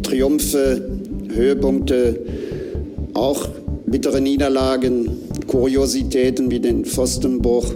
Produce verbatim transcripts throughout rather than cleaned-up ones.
Triumphe, Höhepunkte, auch bittere Niederlagen, Kuriositäten wie den Pfostenbruch.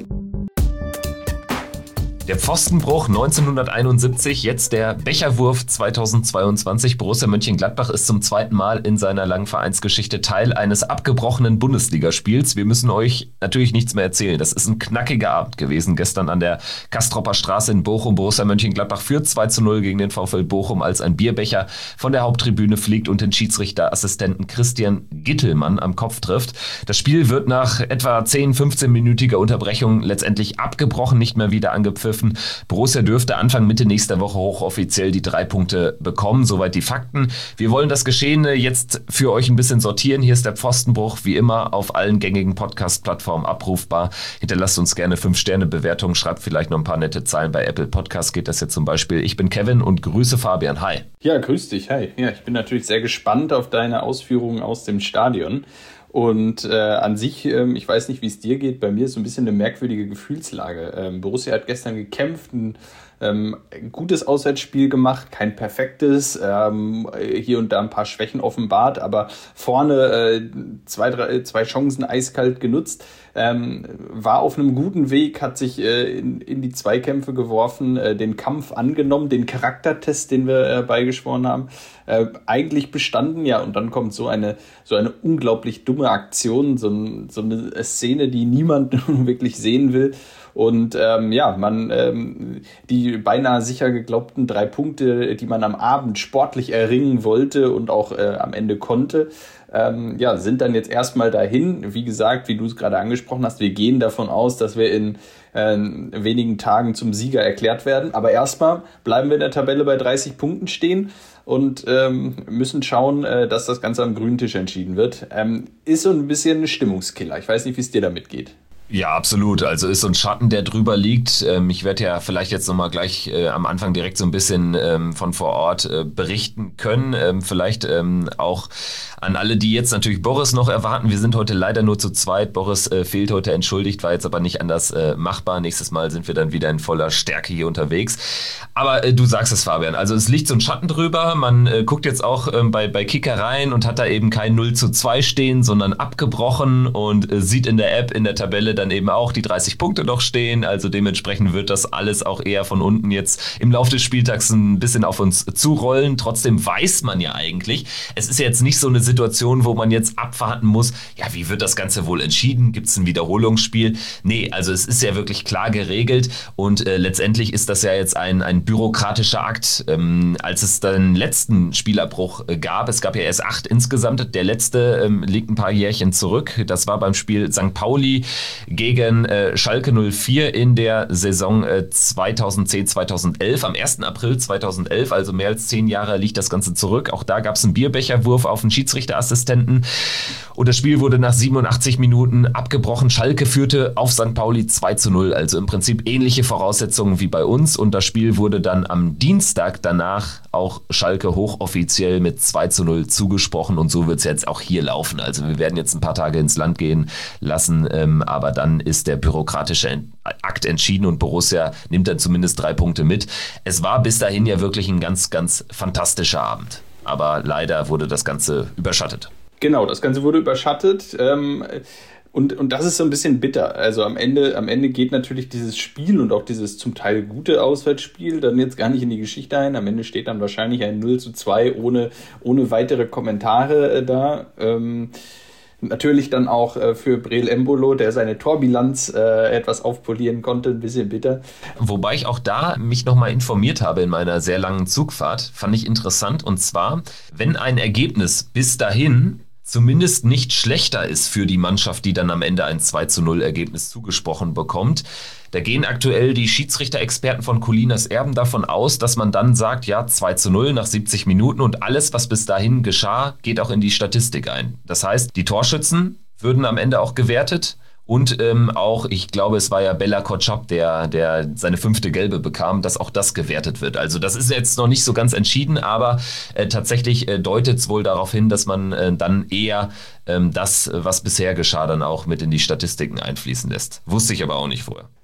Der Pfostenbruch neunzehnhunderteinundsiebzig, jetzt der Becherwurf zweitausendzweiundzwanzig. Borussia Mönchengladbach ist zum zweiten Mal in seiner langen Vereinsgeschichte Teil eines abgebrochenen Bundesligaspiels. Wir müssen euch natürlich nichts mehr erzählen. Das ist ein knackiger Abend gewesen gestern an der Kastropper Straße in Bochum. Borussia Mönchengladbach führt zwei zu null gegen den VfL Bochum, als ein Bierbecher von der Haupttribüne fliegt und den Schiedsrichterassistenten Christian Gittelmann am Kopf trifft. Das Spiel wird nach etwa zehn, fünfzehn-minütiger Unterbrechung letztendlich abgebrochen, nicht mehr wieder angepfiffen. Borussia dürfte Anfang Mitte nächster Woche hochoffiziell die drei Punkte bekommen. Soweit die Fakten. Wir wollen das Geschehene jetzt für euch ein bisschen sortieren. Hier ist der Pfostenbruch, wie immer auf allen gängigen Podcast-Plattformen abrufbar. Hinterlasst uns gerne fünf Sterne Bewertungen, schreibt vielleicht noch ein paar nette Zeilen. Bei Apple Podcast geht das jetzt zum Beispiel. Ich bin Kevin und grüße Fabian. Hi. Ja, grüß dich. Hi. Ja, ich bin natürlich sehr gespannt auf deine Ausführungen aus dem Stadion. Und äh, an sich, ähm, ich weiß nicht, wie es dir geht, bei mir ist so ein bisschen eine merkwürdige Gefühlslage. Ähm, Borussia hat gestern gekämpft, ein ähm, gutes Auswärtsspiel gemacht, kein perfektes, ähm, hier und da ein paar Schwächen offenbart, aber vorne äh, zwei, drei, zwei Chancen eiskalt genutzt, ähm, war auf einem guten Weg, hat sich äh, in, in die Zweikämpfe geworfen, äh, den Kampf angenommen, den Charaktertest, den wir äh, beigeschworen haben, äh, eigentlich bestanden, ja, und dann kommt so eine, so eine unglaublich dumme Aktion, so, ein, so eine Szene, die niemand wirklich sehen will. Und ähm, ja, man ähm, die beinahe sicher geglaubten drei Punkte, die man am Abend sportlich erringen wollte und auch äh, am Ende konnte, ähm, ja, sind dann jetzt erstmal dahin. Wie gesagt, wie du es gerade angesprochen hast, wir gehen davon aus, dass wir in äh, wenigen Tagen zum Sieger erklärt werden. Aber erstmal bleiben wir in der Tabelle bei dreißig Punkten stehen und ähm, müssen schauen, äh, dass das Ganze am grünen Tisch entschieden wird. Ähm, ist so ein bisschen ein Stimmungskiller. Ich weiß nicht, wie es dir damit geht. Ja, absolut. Also ist so ein Schatten, der drüber liegt. Ähm, ich werde ja vielleicht jetzt nochmal gleich äh, am Anfang direkt so ein bisschen ähm, von vor Ort äh, berichten können. Ähm, vielleicht ähm, auch an alle, die jetzt natürlich Boris noch erwarten. Wir sind heute leider nur zu zweit. Boris äh, fehlt heute, entschuldigt, war jetzt aber nicht anders äh, machbar. Nächstes Mal sind wir dann wieder in voller Stärke hier unterwegs. Aber äh, du sagst es, Fabian. Also es liegt so ein Schatten drüber. Man äh, guckt jetzt auch ähm, bei, bei Kicker rein und hat da eben kein null zu zwei stehen, sondern abgebrochen und äh, sieht in der App, in der Tabelle dann eben auch die dreißig Punkte noch stehen. Also dementsprechend wird das alles auch eher von unten jetzt im Laufe des Spieltags ein bisschen auf uns zurollen. Trotzdem weiß man ja eigentlich, es ist jetzt nicht so eine Situation, wo man jetzt abwarten muss, ja, wie wird das Ganze wohl entschieden? Gibt es ein Wiederholungsspiel? Nee, also es ist ja wirklich klar geregelt und äh, letztendlich ist das ja jetzt ein, ein bürokratischer Akt. Ähm, als es den letzten Spielabbruch äh, gab, es gab ja erst acht insgesamt, der letzte ähm, liegt ein paar Jährchen zurück. Das war beim Spiel Sankt Pauli gegen äh, Schalke null vier in der Saison äh, zweitausendzehn zweitausendelf. Am ersten April zweitausendelf, also mehr als zehn Jahre liegt das Ganze zurück. Auch da gab es einen Bierbecherwurf auf den Schiedsrichterassistenten und das Spiel wurde nach siebenundachtzig Minuten abgebrochen. Schalke führte auf Sankt Pauli zwei zu null, also im Prinzip ähnliche Voraussetzungen wie bei uns und das Spiel wurde dann am Dienstag danach auch Schalke hochoffiziell mit zwei zu null zugesprochen und so wird es jetzt auch hier laufen. Also wir werden jetzt ein paar Tage ins Land gehen lassen, ähm, aber dann ist der bürokratische Akt entschieden und Borussia nimmt dann zumindest drei Punkte mit. Es war bis dahin ja wirklich ein ganz, ganz fantastischer Abend, aber leider wurde das Ganze überschattet. Genau, das Ganze wurde überschattet. Ähm Und, und das ist so ein bisschen bitter. Also am Ende, am Ende geht natürlich dieses Spiel und auch dieses zum Teil gute Auswärtsspiel dann jetzt gar nicht in die Geschichte ein. Am Ende steht dann wahrscheinlich ein null zu zwei ohne, ohne weitere Kommentare äh, da. Ähm, natürlich dann auch äh, für Breel Embolo, der seine Torbilanz äh, etwas aufpolieren konnte, ein bisschen bitter. Wobei ich auch da mich nochmal informiert habe in meiner sehr langen Zugfahrt, fand ich interessant. Und zwar, wenn ein Ergebnis bis dahin zumindest nicht schlechter ist für die Mannschaft, die dann am Ende ein zwei zu null Ergebnis zugesprochen bekommt. Da gehen aktuell die Schiedsrichter-Experten von Colinas Erben davon aus, dass man dann sagt, ja, zwei zu null nach siebzig Minuten und alles, was bis dahin geschah, geht auch in die Statistik ein. Das heißt, die Torschützen würden am Ende auch gewertet. Und ähm, auch, ich glaube, es war ja Bella Kotschap, der, der seine fünfte Gelbe bekam, dass auch das gewertet wird. Also das ist jetzt noch nicht so ganz entschieden, aber äh, tatsächlich äh, deutet es wohl darauf hin, dass man äh, dann eher ähm, das, was bisher geschah, dann auch mit in die Statistiken einfließen lässt. Wusste ich aber auch nicht vorher.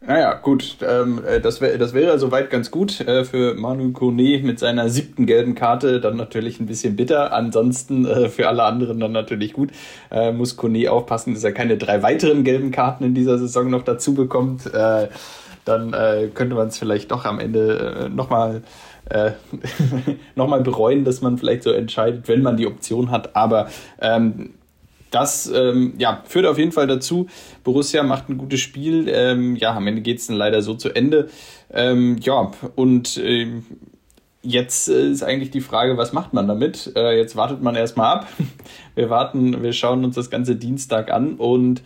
Naja, gut, ähm, das, wär, das wäre soweit ganz gut äh, für Manu Kone mit seiner siebten gelben Karte, dann natürlich ein bisschen bitter, ansonsten äh, für alle anderen dann natürlich gut. Äh, muss Kone aufpassen, dass er keine drei weiteren gelben Karten in dieser Saison noch dazu bekommt, äh, dann äh, könnte man es vielleicht doch am Ende äh, nochmal äh, noch bereuen, dass man vielleicht so entscheidet, wenn man die Option hat, aber ähm, Das ähm, ja, führt auf jeden Fall dazu, Borussia macht ein gutes Spiel, ähm, ja, am Ende geht es dann leider so zu Ende, ähm, ja, und ähm, jetzt äh, ist eigentlich die Frage, was macht man damit? Äh, jetzt wartet man erstmal ab, wir warten, wir schauen uns das ganze Dienstag an und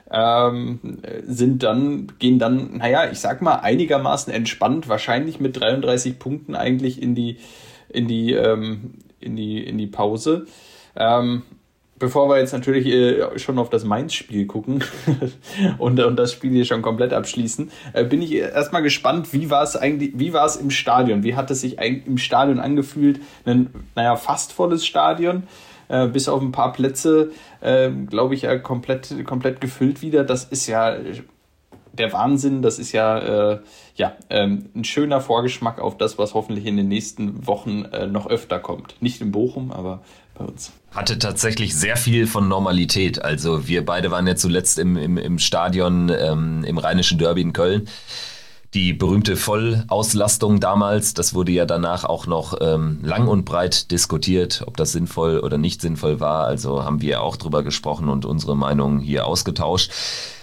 ähm, sind dann, gehen dann, naja, ich sag mal, einigermaßen entspannt, wahrscheinlich mit dreiunddreißig Punkten eigentlich in die, in die, ähm, in die, in die Pause, ähm, Bevor wir jetzt natürlich äh, schon auf das Mainz-Spiel gucken und, und das Spiel hier schon komplett abschließen, äh, bin ich erstmal gespannt, wie war es eigentlich, wie war es im Stadion? Wie hat es sich eigentlich im Stadion angefühlt? Ein, naja, fast volles Stadion, äh, bis auf ein paar Plätze, äh, glaube ich, ja komplett, komplett gefüllt wieder. Das ist ja der Wahnsinn, das ist ja, äh, ja ähm, ein schöner Vorgeschmack auf das, was hoffentlich in den nächsten Wochen äh, noch öfter kommt. Nicht in Bochum, aber bei uns. Hatte tatsächlich sehr viel von Normalität. Also wir beide waren ja zuletzt im, im, im Stadion ähm, im Rheinischen Derby in Köln. Die berühmte Vollauslastung damals, das wurde ja danach auch noch ähm, lang und breit diskutiert, ob das sinnvoll oder nicht sinnvoll war. Also haben wir auch drüber gesprochen und unsere Meinung hier ausgetauscht.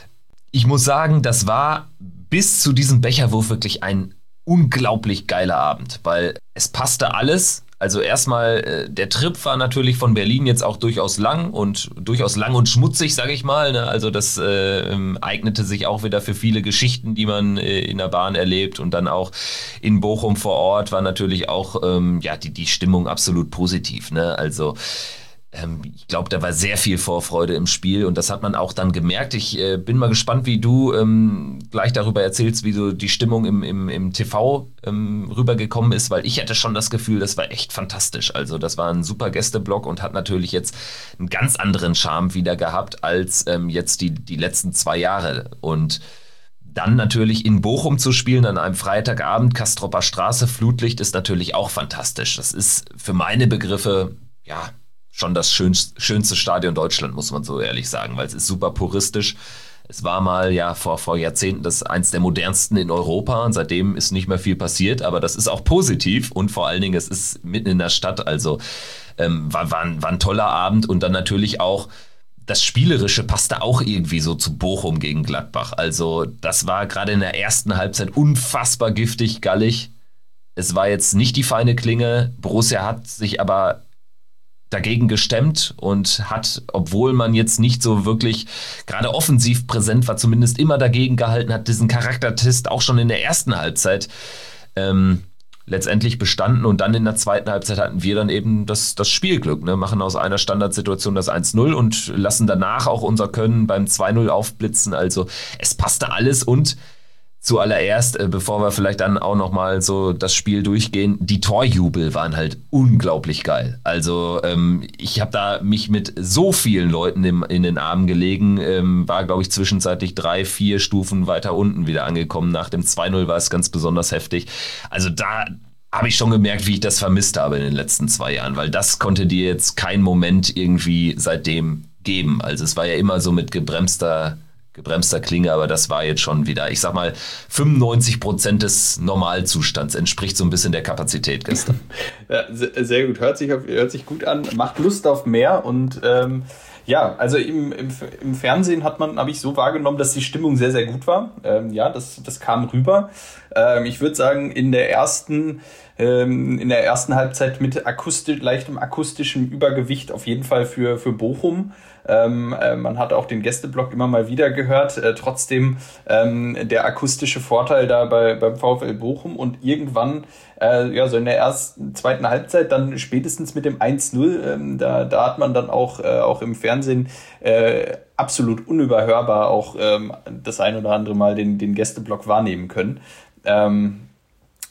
Ich muss sagen, das war bis zu diesem Becherwurf wirklich ein unglaublich geiler Abend, weil es passte alles. Also erstmal, äh, der Trip war natürlich von Berlin jetzt auch durchaus lang und durchaus lang und schmutzig, sage ich mal. Ne? Also das äh, eignete sich auch wieder für viele Geschichten, die man äh, in der Bahn erlebt. Und dann auch in Bochum vor Ort war natürlich auch ähm, ja die, die Stimmung absolut positiv. Ne? Also Ähm, ich glaube, da war sehr viel Vorfreude im Spiel und das hat man auch dann gemerkt. Ich äh, bin mal gespannt, wie du ähm, gleich darüber erzählst, wie so die Stimmung im, im, im T V ähm, rübergekommen ist, weil ich hatte schon das Gefühl, das war echt fantastisch. Also das war ein super Gästeblock und hat natürlich jetzt einen ganz anderen Charme wieder gehabt als ähm, jetzt die, die letzten zwei Jahre. Und dann natürlich in Bochum zu spielen an einem Freitagabend, Castropper Straße, Flutlicht ist natürlich auch fantastisch. Das ist für meine Begriffe, ja, schon das schönste, schönste Stadion Deutschland, muss man so ehrlich sagen, weil es ist super puristisch. Es war mal ja vor, vor Jahrzehnten das eins der modernsten in Europa und seitdem ist nicht mehr viel passiert, aber das ist auch positiv und vor allen Dingen, es ist mitten in der Stadt, also ähm, war, war, ein, war ein toller Abend und dann natürlich auch das Spielerische passte auch irgendwie so zu Bochum gegen Gladbach. Also das war gerade in der ersten Halbzeit unfassbar giftig, gallig. Es war jetzt nicht die feine Klinge, Borussia hat sich aber dagegen gestemmt und hat, obwohl man jetzt nicht so wirklich gerade offensiv präsent war, zumindest immer dagegen gehalten, hat diesen Charaktertest auch schon in der ersten Halbzeit ähm, letztendlich bestanden und dann in der zweiten Halbzeit hatten wir dann eben das, das Spielglück, ne? Machen aus einer Standardsituation das eins null und lassen danach auch unser Können beim zwei null aufblitzen, also es passte alles und zuallererst, äh, bevor wir vielleicht dann auch nochmal so das Spiel durchgehen, die Torjubel waren halt unglaublich geil. Also ähm, ich habe da mich mit so vielen Leuten im, in den Armen gelegen, ähm, war glaube ich zwischenzeitlich drei, vier Stufen weiter unten wieder angekommen. Nach dem zwei null war es ganz besonders heftig. Also da habe ich schon gemerkt, wie ich das vermisst habe in den letzten zwei Jahren, weil das konnte dir jetzt kein Moment irgendwie seitdem geben. Also es war ja immer so mit gebremster gebremster Klinge, aber das war jetzt schon wieder, ich sag mal, fünfundneunzig Prozent des Normalzustands, entspricht so ein bisschen der Kapazität gestern. Ja, sehr gut, hört sich, auf, hört sich gut an, macht Lust auf mehr und ähm, ja, also im, im, im Fernsehen hat man, habe ich so wahrgenommen, dass die Stimmung sehr, sehr gut war. Ähm, ja, das, das kam rüber. Ähm, ich würde sagen, in der ersten in der ersten Halbzeit mit akustisch, leichtem akustischem Übergewicht auf jeden Fall für, für Bochum. Ähm, äh, man hat auch den Gästeblock immer mal wieder gehört. Äh, trotzdem ähm, der akustische Vorteil da bei, beim VfL Bochum und irgendwann, äh, ja, so in der ersten, zweiten Halbzeit, dann spätestens mit dem eins null, ähm, da, da hat man dann auch, äh, auch im Fernsehen äh, absolut unüberhörbar auch ähm, das ein oder andere Mal den, den Gästeblock wahrnehmen können. Ähm,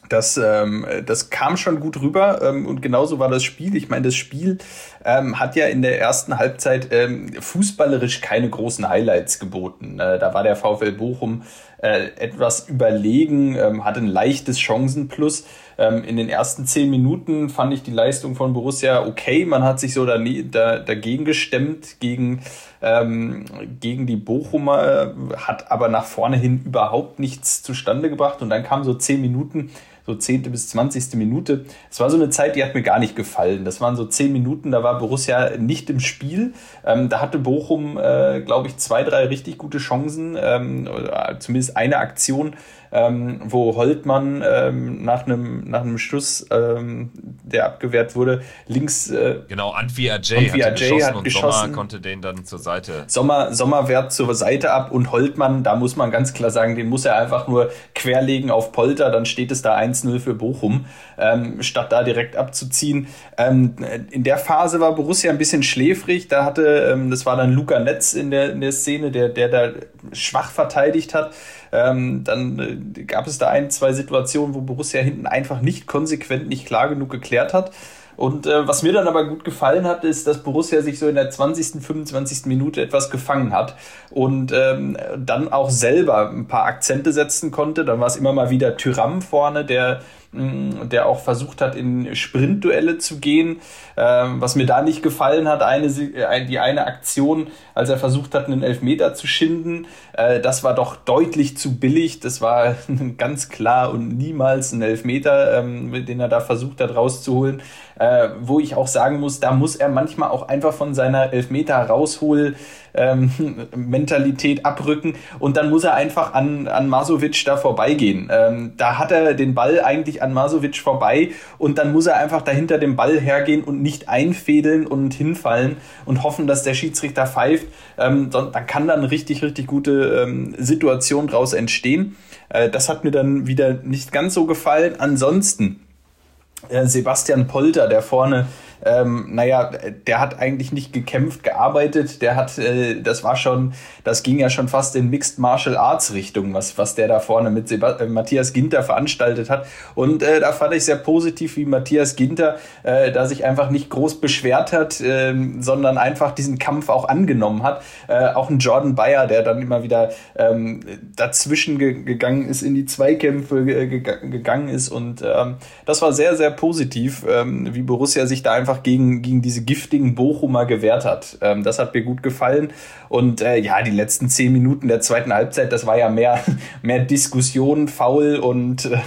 Das, ähm, das kam schon gut rüber ähm, und genauso war das Spiel. Ich meine, das Spiel ähm, hat ja in der ersten Halbzeit ähm, fußballerisch keine großen Highlights geboten. Äh, da war der VfL Bochum äh, etwas überlegen, ähm, hatte ein leichtes Chancenplus. Ähm, in den ersten zehn Minuten fand ich die Leistung von Borussia okay. Man hat sich so da, da, dagegen gestemmt, gegen, ähm, gegen die Bochumer, hat aber nach vorne hin überhaupt nichts zustande gebracht. Und dann kamen so zehn Minuten, so zehnte bis zwanzigste Minute. Es war so eine Zeit, die hat mir gar nicht gefallen. Das waren so zehn Minuten, da war Borussia nicht im Spiel. Ähm, da hatte Bochum, äh, glaube ich, zwei, drei richtig gute Chancen, ähm, oder zumindest eine Aktion, ähm, wo Holtmann ähm, nach einem nach einem Schuss, ähm, der abgewehrt wurde, links... Äh, genau, Antwi Ajay hat geschossen, hat und geschossen. Sommer konnte den dann zur Seite... Sommer, Sommer wehrt zur Seite ab und Holtmann, da muss man ganz klar sagen, den muss er einfach nur querlegen auf Polter, dann steht es da eins null für Bochum, ähm, statt da direkt abzuziehen. Ähm, in der Phase war Borussia ein bisschen schläfrig, da hatte, ähm, das war dann Luca Netz in der, in der Szene, der, der da schwach verteidigt hat. Ähm, dann äh, gab es da ein, zwei Situationen, wo Borussia hinten einfach nicht konsequent, nicht klar genug geklärt hat. Und äh, was mir dann aber gut gefallen hat, ist, dass Borussia sich so in der zwanzigsten, fünfundzwanzigsten Minute etwas gefangen hat und ähm, dann auch selber ein paar Akzente setzen konnte. Dann war es immer mal wieder Thuram vorne, der der auch versucht hat, in Sprintduelle zu gehen. Ähm, was mir da nicht gefallen hat, eine, die eine Aktion, als er versucht hat, einen Elfmeter zu schinden, äh, das war doch deutlich zu billig. Das war ganz klar und niemals ein Elfmeter, ähm, den er da versucht hat rauszuholen. Äh, wo ich auch sagen muss, da muss er manchmal auch einfach von seiner Elfmeter raushol ähm, Mentalität abrücken und dann muss er einfach an, an Masovic da vorbeigehen. Ähm, da hat er den Ball eigentlich an Masovic vorbei und dann muss er einfach dahinter dem Ball hergehen und nicht einfädeln und hinfallen und hoffen, dass der Schiedsrichter pfeift. Ähm, dann kann dann eine richtig, richtig gute ähm, Situation draus entstehen. Äh, das hat mir dann wieder nicht ganz so gefallen. Ansonsten äh, Sebastian Polter, der vorne Ähm, naja, der hat eigentlich nicht gekämpft, gearbeitet, der hat, äh, das war schon, das ging ja schon fast in Mixed Martial Arts Richtung, was, was der da vorne mit Seb- äh, Matthias Ginter veranstaltet hat. Und äh, da fand ich sehr positiv, wie Matthias Ginter äh, da sich einfach nicht groß beschwert hat, äh, sondern einfach diesen Kampf auch angenommen hat. Äh, auch ein Jordan Bayer, der dann immer wieder ähm, dazwischen ge- gegangen ist, in die Zweikämpfe ge- ge- gegangen ist. Und ähm, das war sehr, sehr positiv, ähm, wie Borussia sich da einfach gegen, gegen diese giftigen Bochumer gewehrt hat. Ähm, das hat mir gut gefallen. Und äh, ja, die letzten zehn Minuten der zweiten Halbzeit, das war ja mehr, mehr Diskussion, Foul und, äh,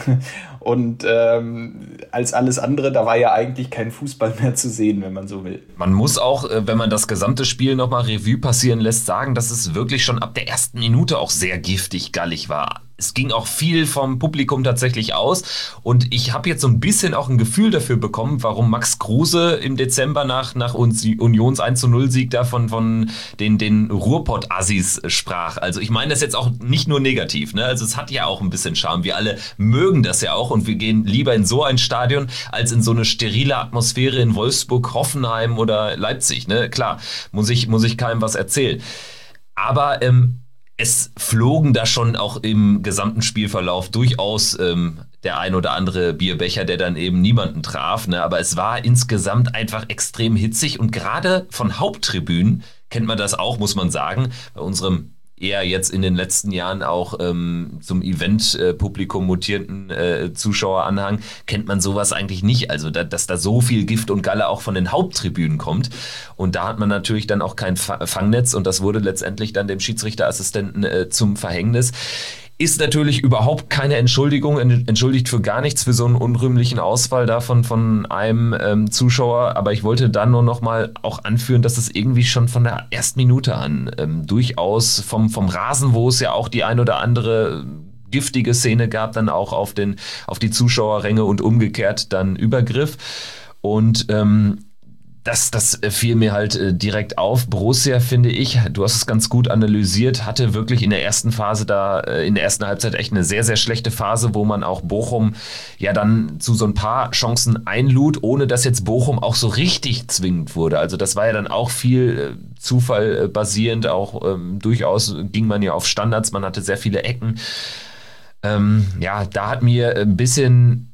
und ähm, als alles andere, da war ja eigentlich kein Fußball mehr zu sehen, wenn man so will. Man muss auch, wenn man das gesamte Spiel nochmal Revue passieren lässt, sagen, dass es wirklich schon ab der ersten Minute auch sehr giftig gallig war. Es ging auch viel vom Publikum tatsächlich aus und ich habe jetzt so ein bisschen auch ein Gefühl dafür bekommen, warum Max Kruse im Dezember nach, nach Unions eins zu null Sieg da von, von den, den Ruhrpott-Assis sprach. Also ich meine das jetzt auch nicht nur negativ, ne? Also es hat ja auch ein bisschen Charme. Wir alle mögen das ja auch und wir gehen lieber in so ein Stadion als in so eine sterile Atmosphäre in Wolfsburg, Hoffenheim oder Leipzig, ne? Klar, muss ich, muss ich keinem was erzählen. Aber ähm, es flogen da schon auch im gesamten Spielverlauf durchaus ähm, der ein oder andere Bierbecher, der dann eben niemanden traf. Ne? Aber es war insgesamt einfach extrem hitzig und gerade von Haupttribünen kennt man das auch, muss man sagen, bei unserem eher jetzt in den letzten Jahren auch ähm, zum Event-Publikum mutierten äh, Zuschaueranhang, kennt man sowas eigentlich nicht. Also, da, dass da so viel Gift und Galle auch von den Haupttribünen kommt. Und da hat man natürlich dann auch kein Fa- Fangnetz und das wurde letztendlich dann dem Schiedsrichterassistenten äh, zum Verhängnis. Ist natürlich überhaupt keine Entschuldigung, entschuldigt für gar nichts, für so einen unrühmlichen Ausfall davon von einem ähm, Zuschauer. Aber ich wollte dann nur noch mal auch anführen, dass es irgendwie schon von der ersten Minute an ähm, durchaus vom, vom Rasen, wo es ja auch die ein oder andere giftige Szene gab, dann auch auf, den, auf die Zuschauerränge und umgekehrt dann Übergriff. Und ähm, Das, das fiel mir halt äh, direkt auf. Borussia, finde ich, du hast es ganz gut analysiert, hatte wirklich in der ersten Phase da, äh, in der ersten Halbzeit echt eine sehr, sehr schlechte Phase, wo man auch Bochum ja dann zu so ein paar Chancen einlud, ohne dass jetzt Bochum auch so richtig zwingend wurde. Also das war ja dann auch viel äh, Zufall äh, basierend, auch ähm, durchaus ging man ja auf Standards, man hatte sehr viele Ecken. Ähm, ja, da hat mir ein bisschen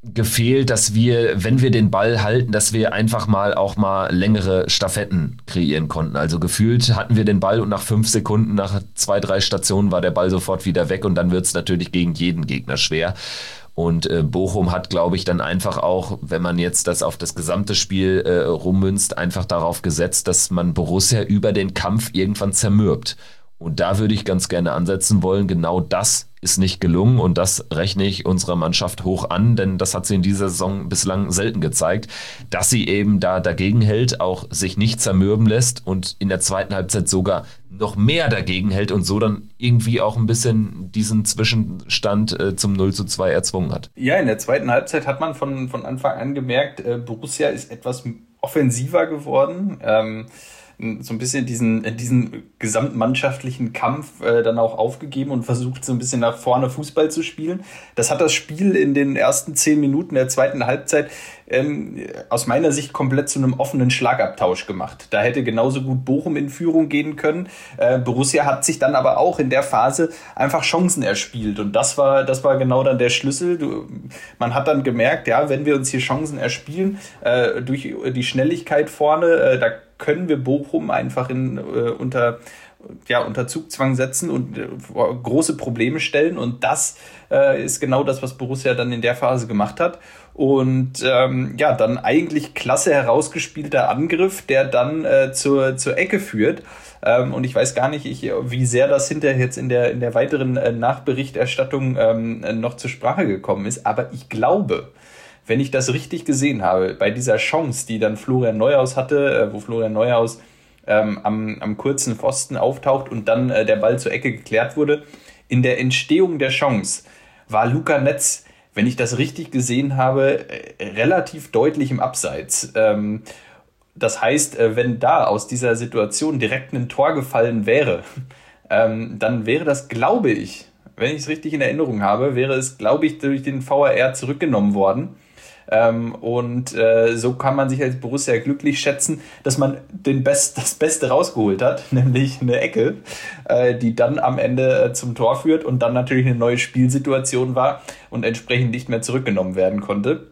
gefehlt, dass wir, wenn wir den Ball halten, dass wir einfach mal auch mal längere Staffetten kreieren konnten. Also gefühlt hatten wir den Ball und nach fünf Sekunden, nach zwei, drei Stationen war der Ball sofort wieder weg und dann wird es natürlich gegen jeden Gegner schwer. Und äh, Bochum hat, glaube ich, dann einfach auch, wenn man jetzt das auf das gesamte Spiel äh, rummünzt, einfach darauf gesetzt, dass man Borussia über den Kampf irgendwann zermürbt. Und da würde ich ganz gerne ansetzen wollen. Genau das ist nicht gelungen und das rechne ich unserer Mannschaft hoch an, denn das hat sie in dieser Saison bislang selten gezeigt, dass sie eben da dagegen hält, auch sich nicht zermürben lässt und in der zweiten Halbzeit sogar noch mehr dagegen hält und so dann irgendwie auch ein bisschen diesen Zwischenstand äh, zum null zu zwei erzwungen hat. Ja, in der zweiten Halbzeit hat man von, von Anfang an gemerkt, äh, Borussia ist etwas offensiver geworden. Ähm, so ein bisschen diesen, diesen gesamtmannschaftlichen Kampf äh, dann auch aufgegeben und versucht so ein bisschen nach vorne Fußball zu spielen. Das hat das Spiel in den ersten zehn Minuten der zweiten Halbzeit ähm, aus meiner Sicht komplett zu einem offenen Schlagabtausch gemacht. Da hätte genauso gut Bochum in Führung gehen können. Äh, Borussia hat sich dann aber auch in der Phase einfach Chancen erspielt und das war, das war genau dann der Schlüssel. Du, man hat dann gemerkt, ja, wenn wir uns hier Chancen erspielen, äh, durch die Schnelligkeit vorne, äh, da können wir Bochum einfach in, äh, unter, ja, unter Zugzwang setzen und äh, große Probleme stellen. Und das äh, ist genau das, was Borussia dann in der Phase gemacht hat. Und ähm, ja, dann eigentlich klasse herausgespielter Angriff, der dann äh, zur, zur Ecke führt. Ähm, und ich weiß gar nicht, ich, wie sehr das hinterher jetzt in der, in der weiteren äh, Nachberichterstattung ähm, noch zur Sprache gekommen ist. Aber ich glaube, wenn ich das richtig gesehen habe, bei dieser Chance, die dann Florian Neuhaus hatte, wo Florian Neuhaus ähm, am, am kurzen Pfosten auftaucht und dann äh, der Ball zur Ecke geklärt wurde, in der Entstehung der Chance war Luca Netz, wenn ich das richtig gesehen habe, äh, relativ deutlich im Abseits. Ähm, das heißt, äh, wenn da aus dieser Situation direkt ein Tor gefallen wäre, ähm, dann wäre das, glaube ich, wenn ich es richtig in Erinnerung habe, wäre es, glaube ich, durch den V A R zurückgenommen worden. Ähm, und äh, so kann man sich als Borussia glücklich schätzen, dass man den Best, das Beste rausgeholt hat, nämlich eine Ecke, äh, die dann am Ende äh, zum Tor führt und dann natürlich eine neue Spielsituation war und entsprechend nicht mehr zurückgenommen werden konnte.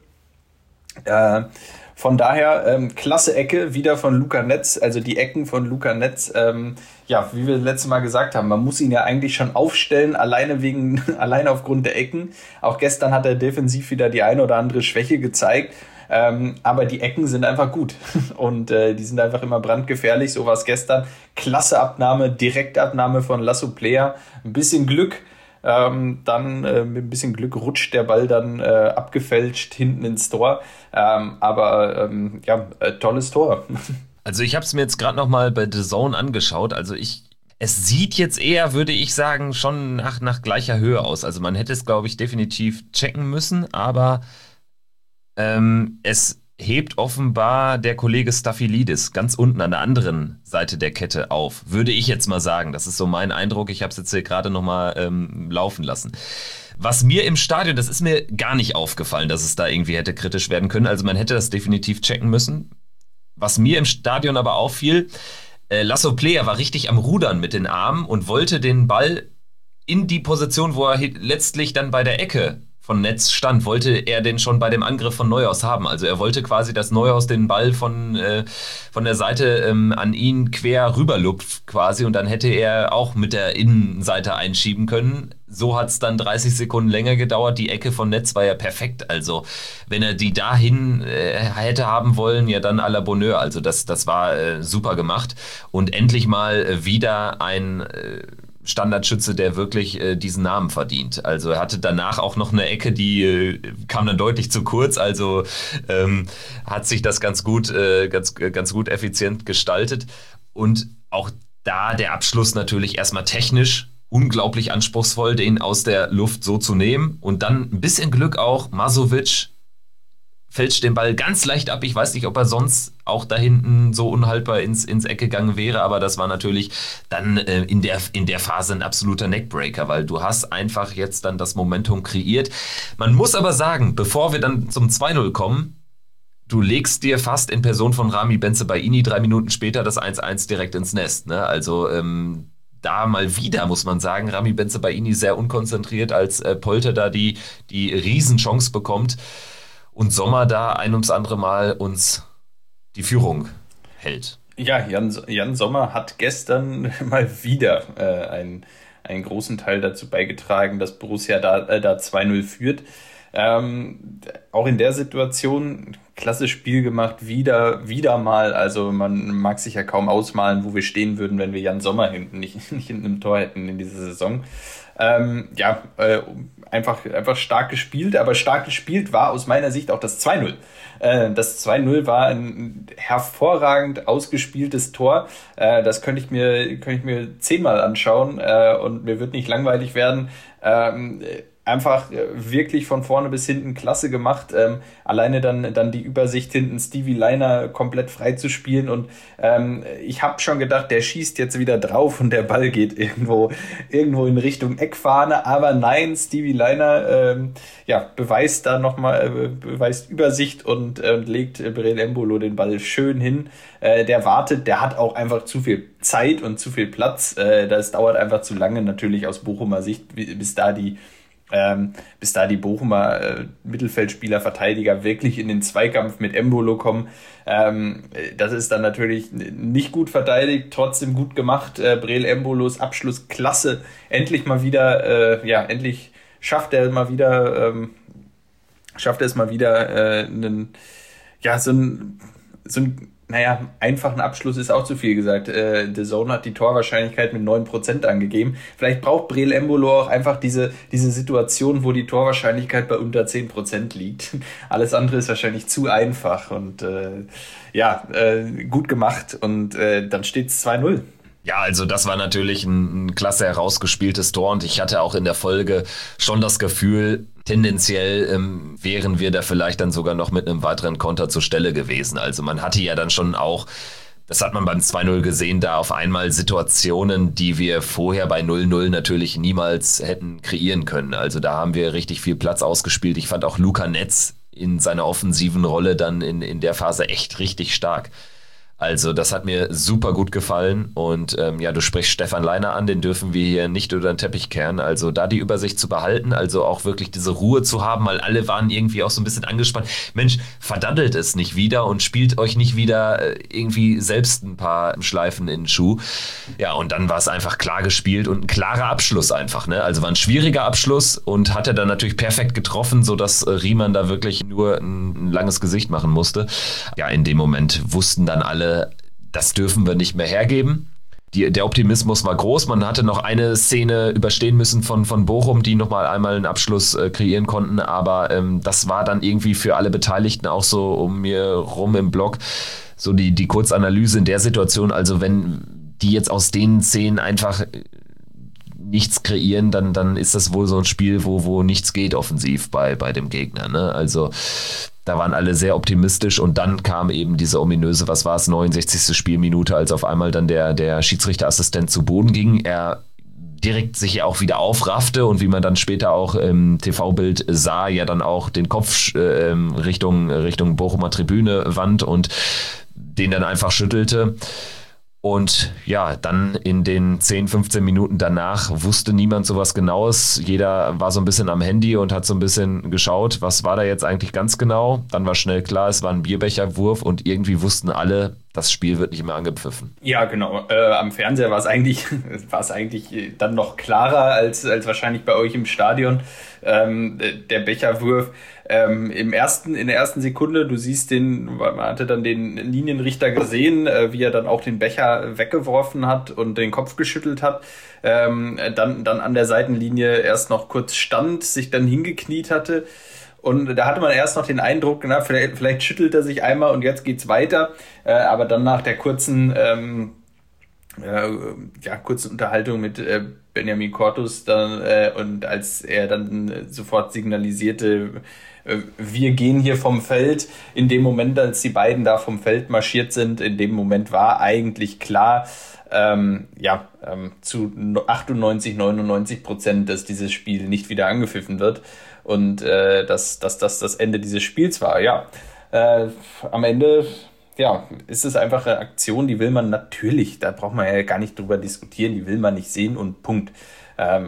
Äh, Von daher, ähm, klasse Ecke, wieder von Luca Netz, also die Ecken von Luca Netz, ähm, ja, wie wir das letzte Mal gesagt haben, man muss ihn ja eigentlich schon aufstellen, alleine wegen, alleine aufgrund der Ecken. Auch gestern hat er defensiv wieder die eine oder andere Schwäche gezeigt, ähm, aber die Ecken sind einfach gut und äh, die sind einfach immer brandgefährlich, so war es gestern. Klasse Abnahme, Direktabnahme von Lasso Player, ein bisschen Glück. Ähm, dann äh, mit ein bisschen Glück rutscht der Ball dann äh, abgefälscht hinten ins Tor. Ähm, aber ähm, ja, äh, tolles Tor. Also ich habe es mir jetzt gerade nochmal bei The Zone angeschaut. Also ich, es sieht jetzt eher, würde ich sagen, schon nach, nach gleicher Höhe aus. Also man hätte es, glaube ich, definitiv checken müssen, aber ähm, es hebt offenbar der Kollege Staphylidis ganz unten an der anderen Seite der Kette auf, würde ich jetzt mal sagen. Das ist so mein Eindruck. Ich habe es jetzt hier gerade nochmal ähm, laufen lassen. Was mir im Stadion, das ist mir gar nicht aufgefallen, dass es da irgendwie hätte kritisch werden können. Also man hätte das definitiv checken müssen. Was mir im Stadion aber auffiel, äh, Lasso Player war richtig am Rudern mit den Armen und wollte den Ball in die Position, wo er letztlich dann bei der Ecke von Netz stand, wollte er den schon bei dem Angriff von Neuhaus haben. Also er wollte quasi, dass Neuhaus den Ball von, äh, von der Seite ähm, an ihn quer rüberlupft quasi und dann hätte er auch mit der Innenseite einschieben können. So hat es dann dreißig Sekunden länger gedauert. Die Ecke von Netz war ja perfekt. Also wenn er die dahin äh, hätte haben wollen, ja dann à la Bonheur. Also das, das war äh, super gemacht. Und endlich mal äh, wieder ein äh, Standardschütze, der wirklich äh, diesen Namen verdient. Also er hatte danach auch noch eine Ecke, die äh, kam dann deutlich zu kurz, also ähm, hat sich das ganz gut, äh, ganz, ganz gut effizient gestaltet. Und auch da der Abschluss natürlich erstmal technisch unglaublich anspruchsvoll, den aus der Luft so zu nehmen. Und dann ein bisschen Glück auch, Masovic fälscht den Ball ganz leicht ab. Ich weiß nicht, ob er sonst auch da hinten so unhaltbar ins, ins Eck gegangen wäre, aber das war natürlich dann äh, in, der, in der Phase ein absoluter Neckbreaker, weil du hast einfach jetzt dann das Momentum kreiert. Man muss aber sagen, bevor wir dann zum zwei null kommen, du legst dir fast in Person von Rami Bensebaini drei Minuten später das eins eins direkt ins Nest. Ne? Also ähm, da mal wieder, muss man sagen, Rami Bensebaini sehr unkonzentriert, als äh, Polter da die, die Riesenchance bekommt. und Sommer da ein ums andere Mal uns die Führung hält. Ja, Jan, Jan Sommer hat gestern mal wieder äh, einen, einen großen Teil dazu beigetragen, dass Borussia da, äh, da zwei null führt. Ähm, auch in der Situation klasse Spiel gemacht, wieder, wieder mal. Also man mag sich ja kaum ausmalen, wo wir stehen würden, wenn wir Jan Sommer hinten nicht, nicht in einem Tor hätten in dieser Saison. Ähm, ja, äh, einfach, einfach stark gespielt, aber stark gespielt war aus meiner Sicht auch das zwei null. Äh, das zwei null war ein hervorragend ausgespieltes Tor. Äh, das könnte ich mir, könnte ich mir zehnmal anschauen äh, und mir wird nicht langweilig werden. Ähm, Einfach wirklich von vorne bis hinten klasse gemacht. Ähm, alleine dann, dann die Übersicht hinten, Stevie Lainer komplett frei zu spielen. Und ähm, ich habe schon gedacht, der schießt jetzt wieder drauf und der Ball geht irgendwo, irgendwo in Richtung Eckfahne. Aber nein, Stevie Lainer ähm, ja, beweist da nochmal, äh, beweist Übersicht und äh, legt Breel Embolo den Ball schön hin. Äh, der wartet, der hat auch einfach zu viel Zeit und zu viel Platz. Äh, das dauert einfach zu lange natürlich aus Bochumer Sicht, bis da die Ähm, bis da die Bochumer äh, Mittelfeldspieler, Verteidiger wirklich in den Zweikampf mit Embolo kommen. Ähm, das ist dann natürlich nicht gut verteidigt, trotzdem gut gemacht. Äh, Breel Embolos Abschluss klasse. Endlich mal wieder, äh, ja, endlich schafft er mal wieder, ähm, schafft er es mal wieder, äh, einen, ja, so ein, so ein Naja, einfachen Abschluss ist auch zu viel gesagt. Äh, The Zone hat die Torwahrscheinlichkeit mit neun Prozent angegeben. Vielleicht braucht Breel Embolo auch einfach diese, diese Situation, wo die Torwahrscheinlichkeit bei unter zehn Prozent liegt. Alles andere ist wahrscheinlich zu einfach. Und äh, ja, äh, gut gemacht. Und äh, dann steht es zwei null. Ja, also das war natürlich ein, ein klasse herausgespieltes Tor und ich hatte auch in der Folge schon das Gefühl, tendenziell ähm, wären wir da vielleicht dann sogar noch mit einem weiteren Konter zur Stelle gewesen. Also man hatte ja dann schon auch, das hat man beim zwei null gesehen, da auf einmal Situationen, die wir vorher bei null null natürlich niemals hätten kreieren können. Also da haben wir richtig viel Platz ausgespielt. Ich fand auch Luca Netz in seiner offensiven Rolle dann in, in der Phase echt richtig stark. Also das hat mir super gut gefallen und ähm, ja, du sprichst Stefan Lainer an, den dürfen wir hier nicht über den Teppich kehren. Also da die Übersicht zu behalten, also auch wirklich diese Ruhe zu haben, weil alle waren irgendwie auch so ein bisschen angespannt. Mensch, verdaddelt es nicht wieder und spielt euch nicht wieder äh, irgendwie selbst ein paar Schleifen in den Schuh. Ja, und dann war es einfach klar gespielt und ein klarer Abschluss einfach, ne? Also war ein schwieriger Abschluss und hat er dann natürlich perfekt getroffen, sodass äh, Riemann da wirklich nur ein, ein langes Gesicht machen musste. Ja, in dem Moment wussten dann alle, das dürfen wir nicht mehr hergeben. Die, der Optimismus war groß. Man hatte noch eine Szene überstehen müssen von, von Bochum, die nochmal einmal einen Abschluss äh, kreieren konnten. Aber ähm, das war dann irgendwie für alle Beteiligten auch so um mir rum im Block so die, die Kurzanalyse in der Situation. Also wenn die jetzt aus den Szenen einfach nichts kreieren, dann, dann ist das wohl so ein Spiel, wo, wo nichts geht offensiv bei, bei dem Gegner, ne? Also da waren alle sehr optimistisch und dann kam eben diese ominöse, was war es, neunundsechzigste Spielminute, als auf einmal dann der, der Schiedsrichterassistent zu Boden ging. Er direkt sich ja auch wieder aufraffte und wie man dann später auch im T V-Bild sah, ja dann auch den Kopf äh, Richtung, Richtung Bochumer Tribüne wand und den dann einfach schüttelte. Und ja, dann in den zehn, fünfzehn Minuten danach wusste niemand so was Genaues. Jeder war so ein bisschen am Handy und hat so ein bisschen geschaut, was war da jetzt eigentlich ganz genau. Dann war schnell klar, es war ein Bierbecherwurf und irgendwie wussten alle, das Spiel wird nicht mehr angepfiffen. Ja, genau. Äh, am Fernseher war es eigentlich, war es eigentlich dann noch klarer als, als wahrscheinlich bei euch im Stadion. Ähm, der Becherwurf. Ähm, im ersten, in der ersten Sekunde, du siehst den, man hatte dann den Linienrichter gesehen, äh, wie er dann auch den Becher weggeworfen hat und den Kopf geschüttelt hat. Ähm, dann, dann an der Seitenlinie erst noch kurz stand, sich dann hingekniet hatte. Und da hatte man erst noch den Eindruck, na, vielleicht, vielleicht schüttelt er sich einmal und jetzt geht's weiter. Äh, aber dann nach der kurzen, ähm, äh, ja, kurzen Unterhaltung mit äh, Benjamin Cortus dann, äh, und als er dann äh, sofort signalisierte, äh, wir gehen hier vom Feld, in dem Moment, als die beiden da vom Feld marschiert sind, in dem Moment war eigentlich klar, ähm, ja, ähm, zu achtundneunzig, neunundneunzig Prozent, dass dieses Spiel nicht wieder angepfiffen wird. Und äh, dass, dass das das Ende dieses Spiels war. Ja, äh, am Ende ja, ist es einfach eine Aktion, die will man natürlich, da braucht man ja gar nicht drüber diskutieren, die will man nicht sehen und Punkt. Ähm,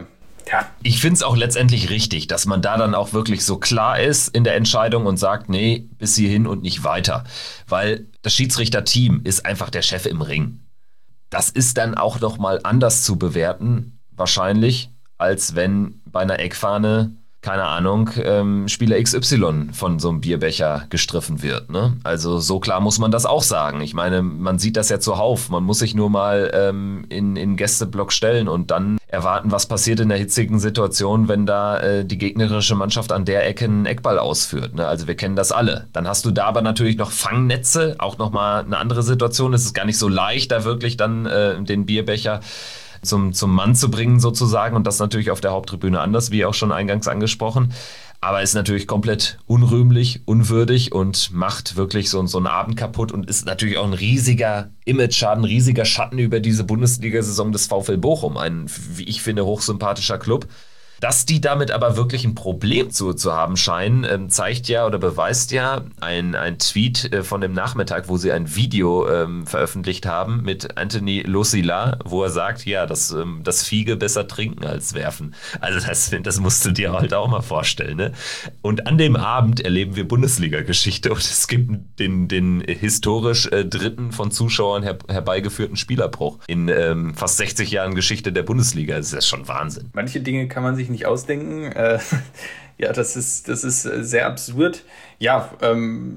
Ja, ich finde es auch letztendlich richtig, dass man da dann auch wirklich so klar ist in der Entscheidung und sagt, nee, bis hierhin und nicht weiter. Weil das Schiedsrichterteam ist einfach der Chef im Ring. Das ist dann auch nochmal anders zu bewerten, wahrscheinlich, als wenn bei einer Eckfahne, keine Ahnung, ähm, Spieler X Y von so einem Bierbecher gestriffen wird. Ne? Also so klar muss man das auch sagen. Ich meine, man sieht das ja zuhauf. Man muss sich nur mal ähm, in in Gästeblock stellen und dann erwarten, was passiert in der hitzigen Situation, wenn da äh, die gegnerische Mannschaft an der Ecke einen Eckball ausführt. Ne? Also wir kennen das alle. Dann hast du da aber natürlich noch Fangnetze, auch nochmal eine andere Situation. Es ist gar nicht so leicht, da wirklich dann äh, den Bierbecher Zum, zum Mann zu bringen sozusagen und das natürlich auf der Haupttribüne anders, wie auch schon eingangs angesprochen. Aber ist natürlich komplett unrühmlich, unwürdig und macht wirklich so, so einen Abend kaputt und ist natürlich auch ein riesiger Image-Schaden, ein riesiger Schatten über diese Bundesliga-Saison des VfL Bochum. Ein, wie ich finde, hochsympathischer Club. Dass die damit aber wirklich ein Problem zu, zu haben scheinen, ähm, zeigt ja oder beweist ja ein, ein Tweet äh, von dem Nachmittag, wo sie ein Video ähm, veröffentlicht haben mit Anthony Losila, wo er sagt, ja, dass ähm, das Fiege besser trinken als werfen. Also das, das musst du dir halt auch mal vorstellen. Ne? Und an dem Abend erleben wir Bundesliga-Geschichte und es gibt den, den historisch äh, dritten von Zuschauern her, herbeigeführten Spielerbruch in ähm, fast sechzig Jahren Geschichte der Bundesliga. Das ist schon Wahnsinn. Manche Dinge kann man sich nicht ausdenken. Äh, ja, das ist, das ist sehr absurd. Ja, ähm,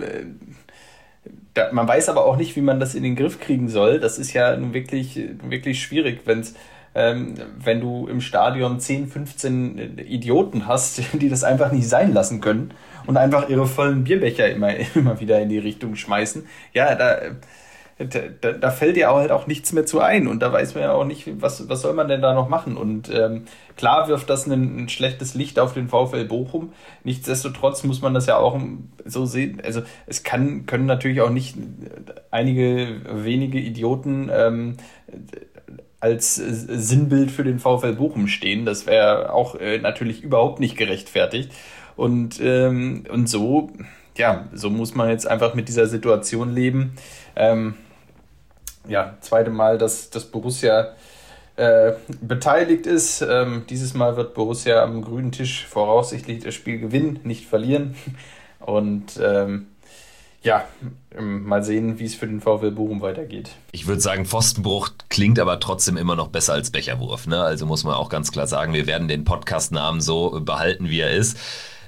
da, man weiß aber auch nicht, wie man das in den Griff kriegen soll. Das ist ja nun wirklich, wirklich schwierig, wenn's, ähm, wenn du im Stadion zehn, fünfzehn Idioten hast, die das einfach nicht sein lassen können und einfach ihre vollen Bierbecher immer, immer wieder in die Richtung schmeißen. Ja, da... Da, da fällt dir auch halt auch nichts mehr zu ein und da weiß man ja auch nicht, was, was soll man denn da noch machen und ähm, klar wirft das ein, ein schlechtes Licht auf den VfL Bochum, nichtsdestotrotz muss man das ja auch so sehen, also es kann, können natürlich auch nicht einige wenige Idioten ähm, als Sinnbild für den VfL Bochum stehen, das wäre auch äh, natürlich überhaupt nicht gerechtfertigt und, ähm, und so, ja, so muss man jetzt einfach mit dieser Situation leben. Ähm, Ja, zweite Mal, dass, dass Borussia äh, beteiligt ist. Ähm, dieses Mal wird Borussia am grünen Tisch voraussichtlich das Spiel gewinnen, nicht verlieren. Und ähm, ja, ähm, mal sehen, wie es für den VfL Bochum weitergeht. Ich würde sagen, Pfostenbruch klingt aber trotzdem immer noch besser als Becherwurf. Ne? Also muss man auch ganz klar sagen, wir werden den Podcast-Namen so behalten, wie er ist.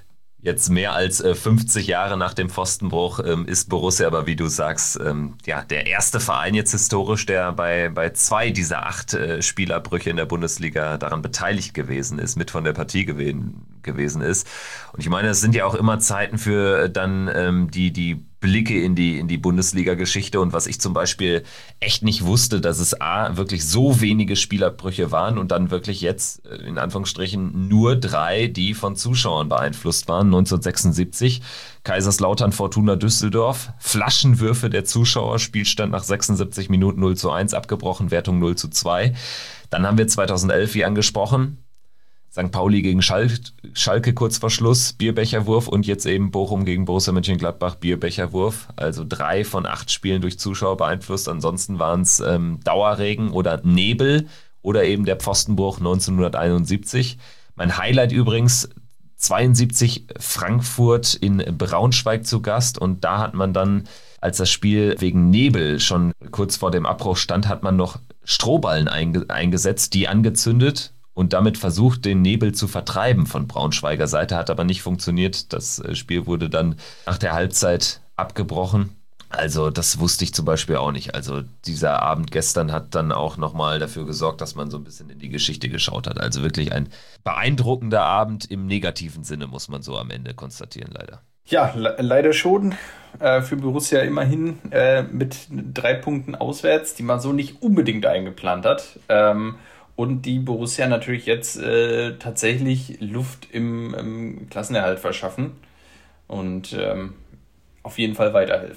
Jetzt mehr als äh, fünfzig Jahre nach dem Pfostenbruch ähm, ist Borussia aber, wie du sagst, ähm, ja, der erste Verein jetzt historisch, der bei, bei zwei dieser acht äh, Spielerbrüche in der Bundesliga daran beteiligt gewesen ist, mit von der Partie gewesen, gewesen ist. Und ich meine, es sind ja auch immer Zeiten für äh, dann ähm, die, die Blicke in die, in die Bundesliga-Geschichte und was ich zum Beispiel echt nicht wusste, dass es A, wirklich so wenige Spielerbrüche waren und dann wirklich jetzt, in Anführungsstrichen, nur drei, die von Zuschauern beeinflusst waren. neunzehnhundertsechsundsiebzig, Kaiserslautern Fortuna Düsseldorf, Flaschenwürfe der Zuschauer, Spielstand nach sechsundsiebzig Minuten null zu eins abgebrochen, Wertung null zu zwei. Dann haben wir zweitausendelf, wie angesprochen, Sankt Pauli gegen Schal- Schalke kurz vor Schluss, Bierbecherwurf und jetzt eben Bochum gegen Borussia Mönchengladbach, Bierbecherwurf. Also drei von acht Spielen durch Zuschauer beeinflusst. Ansonsten waren es ähm, Dauerregen oder Nebel oder eben der Pfostenbruch neunzehnhunderteinundsiebzig. Mein Highlight übrigens, zweiundsiebzig Frankfurt in Braunschweig zu Gast und da hat man dann, als das Spiel wegen Nebel schon kurz vor dem Abbruch stand, hat man noch Strohballen einge- eingesetzt, die angezündet und damit versucht, den Nebel zu vertreiben von Braunschweiger Seite, hat aber nicht funktioniert. Das Spiel wurde dann nach der Halbzeit abgebrochen. Also das wusste ich zum Beispiel auch nicht. Also dieser Abend gestern hat dann auch nochmal dafür gesorgt, dass man so ein bisschen in die Geschichte geschaut hat. Also wirklich ein beeindruckender Abend im negativen Sinne, muss man so am Ende konstatieren, leider. Ja, le- leider schon. Äh, für Borussia immerhin äh, mit drei Punkten auswärts, die man so nicht unbedingt eingeplant hat. Ähm, Und die Borussia natürlich jetzt äh, tatsächlich Luft im, im Klassenerhalt verschaffen und ähm, auf jeden Fall weiterhelfen.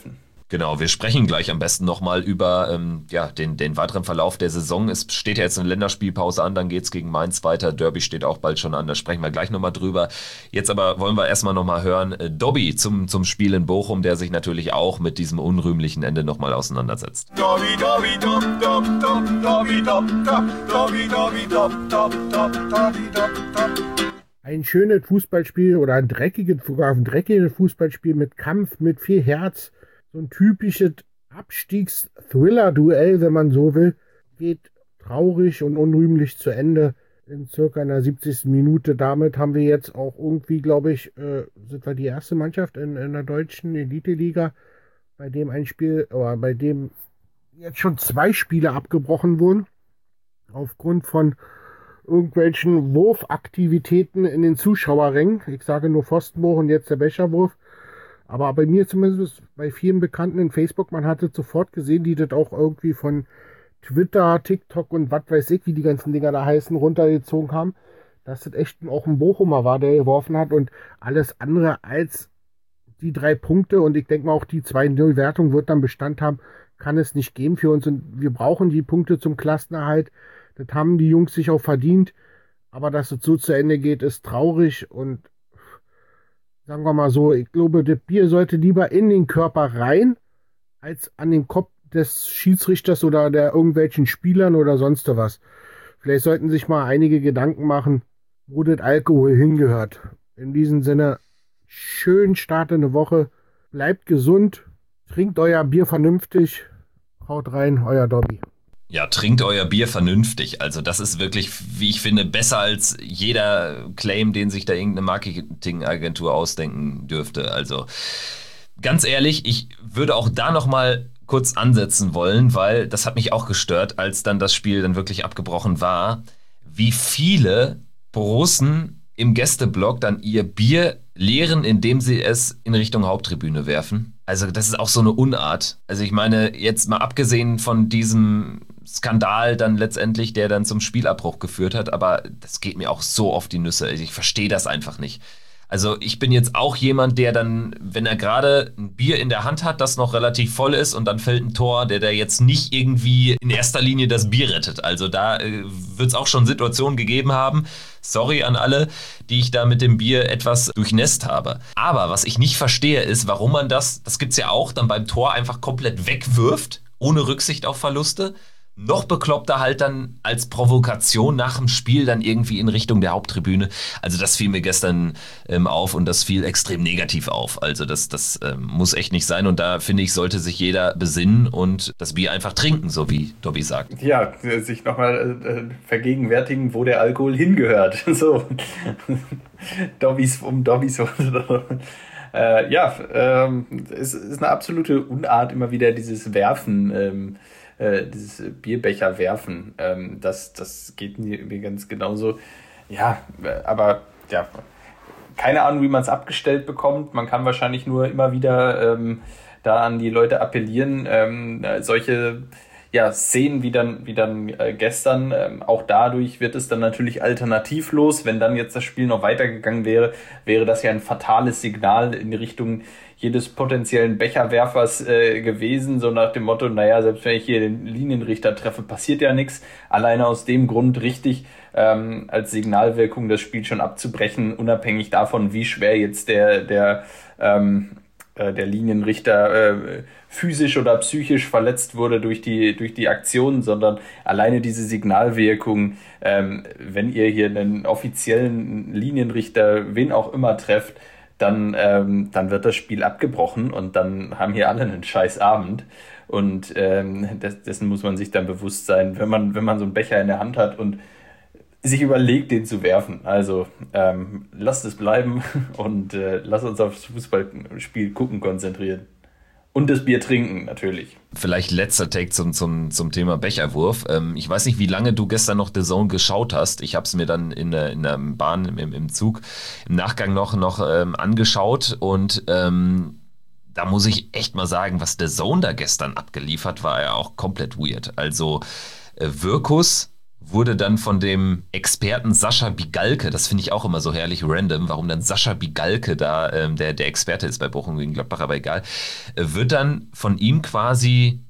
Genau, wir sprechen gleich am besten nochmal über ähm, ja, den, den weiteren Verlauf der Saison. Es steht ja jetzt eine Länderspielpause an, dann geht's gegen Mainz weiter. Derby steht auch bald schon an, da sprechen wir gleich nochmal drüber. Jetzt aber wollen wir erstmal nochmal hören, äh, Dobby zum, zum Spiel in Bochum, der sich natürlich auch mit diesem unrühmlichen Ende nochmal auseinandersetzt. Dobby, Dobby, Dob, Dob, Dob, Dobby, Dob, Dob, Dobby, Dobby, Dob, Dob, Dob, Dobby, Dob, Dob. Ein schönes Fußballspiel oder ein dreckiges, sogar ein dreckiges Fußballspiel mit Kampf, mit viel Herz. So ein typisches Abstiegs-Thriller-Duell, wenn man so will, geht traurig und unrühmlich zu Ende in circa einer siebzigsten Minute. Damit haben wir jetzt auch irgendwie, glaube ich, äh, sind wir die erste Mannschaft in, in der deutschen Elite-Liga, bei dem ein Spiel, oder bei dem jetzt schon zwei Spiele abgebrochen wurden, aufgrund von irgendwelchen Wurfaktivitäten in den Zuschauerrängen. Ich sage nur Pfostenwurf und jetzt der Becherwurf. Aber bei mir zumindest, bei vielen Bekannten in Facebook, man hatte sofort gesehen, die das auch irgendwie von Twitter, TikTok und was weiß ich, wie die ganzen Dinger da heißen, runtergezogen haben, dass das echt auch ein Bochumer war, der geworfen hat und alles andere als die drei Punkte und ich denke mal auch die zwei null Wertung wird dann Bestand haben, kann es nicht geben für uns und wir brauchen die Punkte zum Klassenerhalt. Das haben die Jungs sich auch verdient, aber dass es so zu Ende geht, ist traurig und sagen wir mal so, ich glaube, das Bier sollte lieber in den Körper rein, als an den Kopf des Schiedsrichters oder der irgendwelchen Spielern oder sonst was. Vielleicht sollten sich mal einige Gedanken machen, wo das Alkohol hingehört. In diesem Sinne, schön Start in eine Woche, bleibt gesund, trinkt euer Bier vernünftig, haut rein, euer Dobby. Ja, trinkt euer Bier vernünftig. Also das ist wirklich, wie ich finde, besser als jeder Claim, den sich da irgendeine Marketingagentur ausdenken dürfte. Also ganz ehrlich, ich würde auch da nochmal kurz ansetzen wollen, weil das hat mich auch gestört, als dann das Spiel dann wirklich abgebrochen war, wie viele Borussen im Gästeblock dann ihr Bier leeren, indem sie es in Richtung Haupttribüne werfen. Also das ist auch so eine Unart. Also ich meine, jetzt mal abgesehen von diesem Skandal dann letztendlich, der dann zum Spielabbruch geführt hat, aber das geht mir auch so auf die Nüsse. Also ich verstehe das einfach nicht. Also ich bin jetzt auch jemand, der dann, wenn er gerade ein Bier in der Hand hat, das noch relativ voll ist und dann fällt ein Tor, der da jetzt nicht irgendwie in erster Linie das Bier rettet. Also da äh, wird es auch schon Situationen gegeben haben. Sorry an alle, die ich da mit dem Bier etwas durchnässt habe. Aber was ich nicht verstehe ist, warum man das, das gibt's ja auch, dann beim Tor einfach komplett wegwirft, ohne Rücksicht auf Verluste. Noch bekloppter halt dann als Provokation nach dem Spiel dann irgendwie in Richtung der Haupttribüne. Also das fiel mir gestern ähm, auf und das fiel extrem negativ auf. Also das, das ähm, muss echt nicht sein und da finde ich, sollte sich jeder besinnen und das Bier einfach trinken, so wie Dobby sagt. Ja, sich nochmal äh, vergegenwärtigen, wo der Alkohol hingehört. So, Dobbys um Dobbys. äh, ja, ähm, es ist eine absolute Unart, immer wieder dieses Werfen, ähm, dieses Bierbecher werfen, ähm, das, das geht mir ganz genauso. Ja, aber ja, keine Ahnung, wie man es abgestellt bekommt. Man kann wahrscheinlich nur immer wieder ähm, da an die Leute appellieren. Ähm, solche ja, Szenen wie dann, wie dann äh, gestern, ähm, auch dadurch wird es dann natürlich alternativlos. Wenn dann jetzt das Spiel noch weitergegangen wäre, wäre das ja ein fatales Signal in die Richtung jedes potenziellen Becherwerfers äh, gewesen, so nach dem Motto, naja, selbst wenn ich hier den Linienrichter treffe, passiert ja nichts. Alleine aus dem Grund richtig, ähm, als Signalwirkung das Spiel schon abzubrechen, unabhängig davon, wie schwer jetzt der, der, ähm, äh, der Linienrichter äh, physisch oder psychisch verletzt wurde durch die, durch die Aktion, sondern alleine diese Signalwirkung, ähm, wenn ihr hier einen offiziellen Linienrichter, wen auch immer trefft, dann, ähm, dann wird das Spiel abgebrochen und dann haben hier alle einen scheiß Abend. Und ähm, des, dessen muss man sich dann bewusst sein, wenn man, wenn man so einen Becher in der Hand hat und sich überlegt, den zu werfen. Also ähm, lasst es bleiben und äh, lasst uns aufs Fußballspiel gucken konzentrieren. Und das Bier trinken, natürlich. Vielleicht letzter Take zum, zum, zum Thema Becherwurf. Ähm, ich weiß nicht, wie lange du gestern noch The Zone geschaut hast. Ich habe es mir dann in der, in der Bahn, im, im Zug, im Nachgang noch, noch ähm, angeschaut. Und ähm, da muss ich echt mal sagen, was The Zone da gestern abgeliefert, war ja auch komplett weird. Also äh, Wirkus wurde dann von dem Experten Sascha Bigalke, das finde ich auch immer so herrlich random, warum dann Sascha Bigalke da ähm, der, der Experte ist bei Bochum gegen Gladbach, aber egal, äh, wird dann von ihm quasi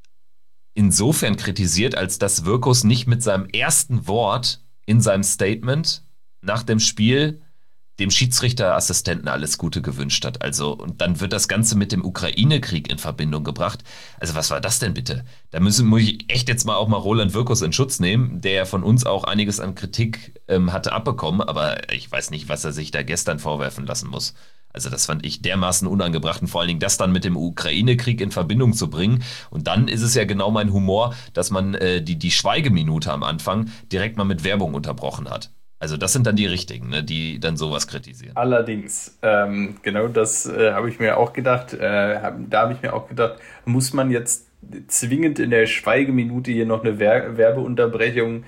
insofern kritisiert, als dass Wirkus nicht mit seinem ersten Wort in seinem Statement nach dem Spiel dem Schiedsrichterassistenten alles Gute gewünscht hat. Also, und dann wird das Ganze mit dem Ukraine-Krieg in Verbindung gebracht. Also, was war das denn bitte? Da müssen, muss ich echt jetzt mal auch mal Roland Wirkus in Schutz nehmen, der von uns auch einiges an Kritik ähm, hatte abbekommen, aber ich weiß nicht, was er sich da gestern vorwerfen lassen muss. Also das fand ich dermaßen unangebracht und vor allen Dingen das dann mit dem Ukraine-Krieg in Verbindung zu bringen. Und dann ist es ja genau mein Humor, dass man äh, die, die Schweigeminute am Anfang direkt mal mit Werbung unterbrochen hat. Also das sind dann die Richtigen, ne, die dann sowas kritisieren. Allerdings, ähm, genau das äh, habe ich mir auch gedacht. Äh, hab, da habe ich mir auch gedacht, muss man jetzt zwingend in der Schweigeminute hier noch eine Wer- Werbeunterbrechung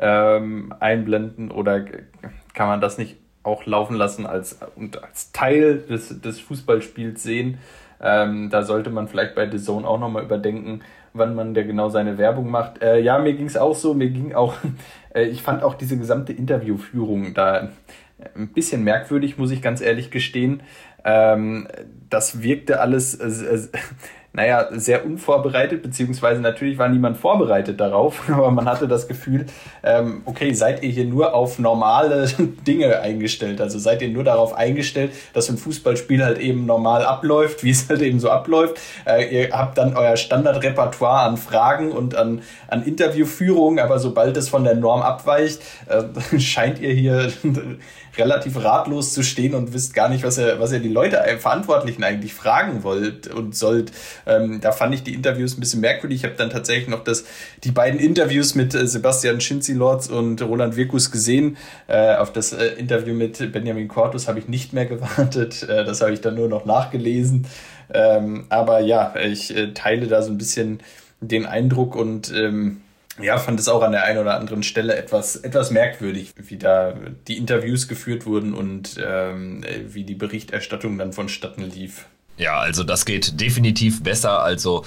ähm, einblenden oder kann man das nicht auch laufen lassen als, und als Teil des, des Fußballspiels sehen? Ähm, da sollte man vielleicht bei The Zone auch nochmal überdenken, wann man da genau seine Werbung macht. Äh, ja, mir ging es auch so, mir ging auch, äh, ich fand auch diese gesamte Interviewführung da ein bisschen merkwürdig, muss ich ganz ehrlich gestehen. Ähm, das wirkte alles, äh, äh, naja, sehr unvorbereitet, beziehungsweise natürlich war niemand vorbereitet darauf, aber man hatte das Gefühl, ähm, okay, seid ihr hier nur auf normale Dinge eingestellt, also seid ihr nur darauf eingestellt, dass ein Fußballspiel halt eben normal abläuft, wie es halt eben so abläuft. Äh, ihr habt dann euer Standardrepertoire an Fragen und an, an Interviewführungen, aber sobald es von der Norm abweicht, äh, scheint ihr hier relativ ratlos zu stehen und wisst gar nicht, was ihr, was ihr die Leute, äh, Verantwortlichen eigentlich fragen wollt und sollt. Ähm, da fand ich die Interviews ein bisschen merkwürdig. Ich habe dann tatsächlich noch das, die beiden Interviews mit äh, Sebastian Schinzi-Lorz und Roland Wirkus gesehen. Äh, auf das äh, Interview mit Benjamin Cortus habe ich nicht mehr gewartet. Äh, das habe ich dann nur noch nachgelesen. Ähm, aber ja, ich äh, teile da so ein bisschen den Eindruck und ähm, ja, fand es auch an der einen oder anderen Stelle etwas, etwas merkwürdig, wie da die Interviews geführt wurden und ähm, wie die Berichterstattung dann vonstatten lief. Ja, also das geht definitiv besser. Also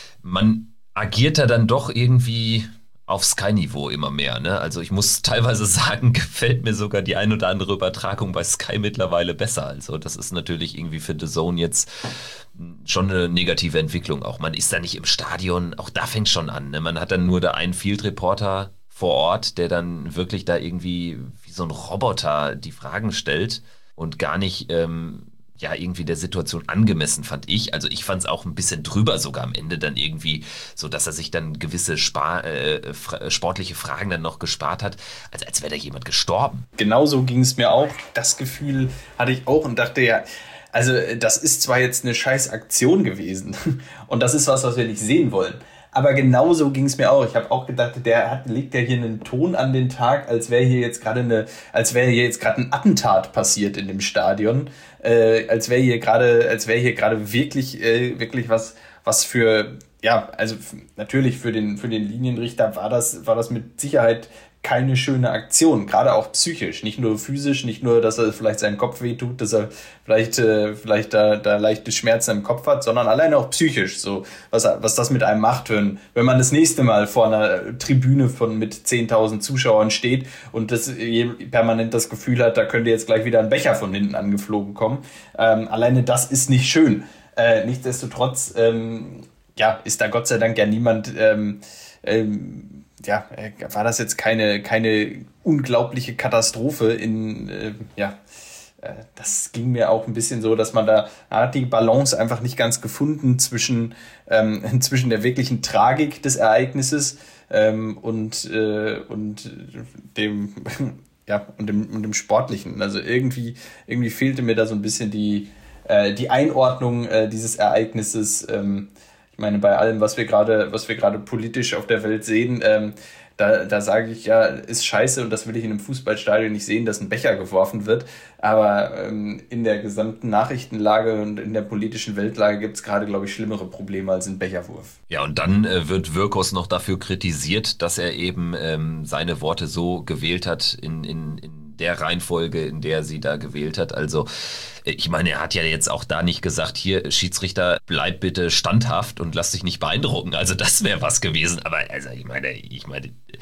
man agiert da dann doch irgendwie auf Sky-Niveau immer mehr, ne? Also ich muss teilweise sagen, gefällt mir sogar die ein oder andere Übertragung bei Sky mittlerweile besser. Also das ist natürlich irgendwie für The Zone jetzt schon eine negative Entwicklung auch. Man ist da nicht im Stadion, auch da fängt schon an, ne? Man hat dann nur da einen Field-Reporter vor Ort, der dann wirklich da irgendwie wie so ein Roboter die Fragen stellt und gar nicht ähm, ja irgendwie der Situation angemessen, fand ich. Also ich fand es auch ein bisschen drüber sogar am Ende dann irgendwie, so dass er sich dann gewisse Spar, äh, fra- sportliche Fragen dann noch gespart hat, als, als wäre da jemand gestorben. Genauso ging es mir auch. Das Gefühl hatte ich auch und dachte ja, also das ist zwar jetzt eine scheiß Aktion gewesen und das ist was, was wir nicht sehen wollen. Aber genauso ging es mir auch. Ich habe auch gedacht, der hat, legt ja hier einen Ton an den Tag, als wäre hier jetzt gerade eine, als wäre hier jetzt gerade ein Attentat passiert in dem Stadion, äh, als wäre hier gerade, als wäre hier gerade wirklich, äh, wirklich was, was für, ja, also f- natürlich für den, für den Linienrichter war das, war das mit Sicherheit keine schöne Aktion, gerade auch psychisch, nicht nur physisch, nicht nur, dass er vielleicht seinen Kopf wehtut, dass er vielleicht, äh, vielleicht da, da leichte Schmerzen im Kopf hat, sondern allein auch psychisch, so was, was das mit einem macht, wenn, wenn man das nächste Mal vor einer Tribüne von mit zehntausend Zuschauern steht und das je, permanent das Gefühl hat, da könnte jetzt gleich wieder ein Becher von hinten angeflogen kommen. Ähm, alleine das ist nicht schön. Äh, nichtsdestotrotz ähm, ja, ist da Gott sei Dank ja niemand ähm, ähm, ja, war das jetzt keine, keine unglaubliche Katastrophe in, äh, ja, äh, das ging mir auch ein bisschen so, dass man da hat die Balance einfach nicht ganz gefunden zwischen, ähm, zwischen der wirklichen Tragik des Ereignisses ähm, und, äh, und dem, ja, und dem, und dem Sportlichen. Also irgendwie, irgendwie fehlte mir da so ein bisschen die, äh, die Einordnung äh, dieses Ereignisses, ähm, ich meine, bei allem, was wir gerade, was wir gerade politisch auf der Welt sehen, ähm, da, da sage ich ja, ist scheiße und das will ich in einem Fußballstadion nicht sehen, dass ein Becher geworfen wird. Aber ähm, in der gesamten Nachrichtenlage und in der politischen Weltlage gibt es gerade, glaube ich, schlimmere Probleme als ein Becherwurf. Ja, und dann äh, wird Wirkus noch dafür kritisiert, dass er eben ähm, seine Worte so gewählt hat in, in, in der Reihenfolge, in der sie da gewählt hat. Also ich meine, er hat ja jetzt auch da nicht gesagt, hier, Schiedsrichter, bleib bitte standhaft und lass dich nicht beeindrucken. Also das wäre was gewesen. Aber also ich meine, ich meine,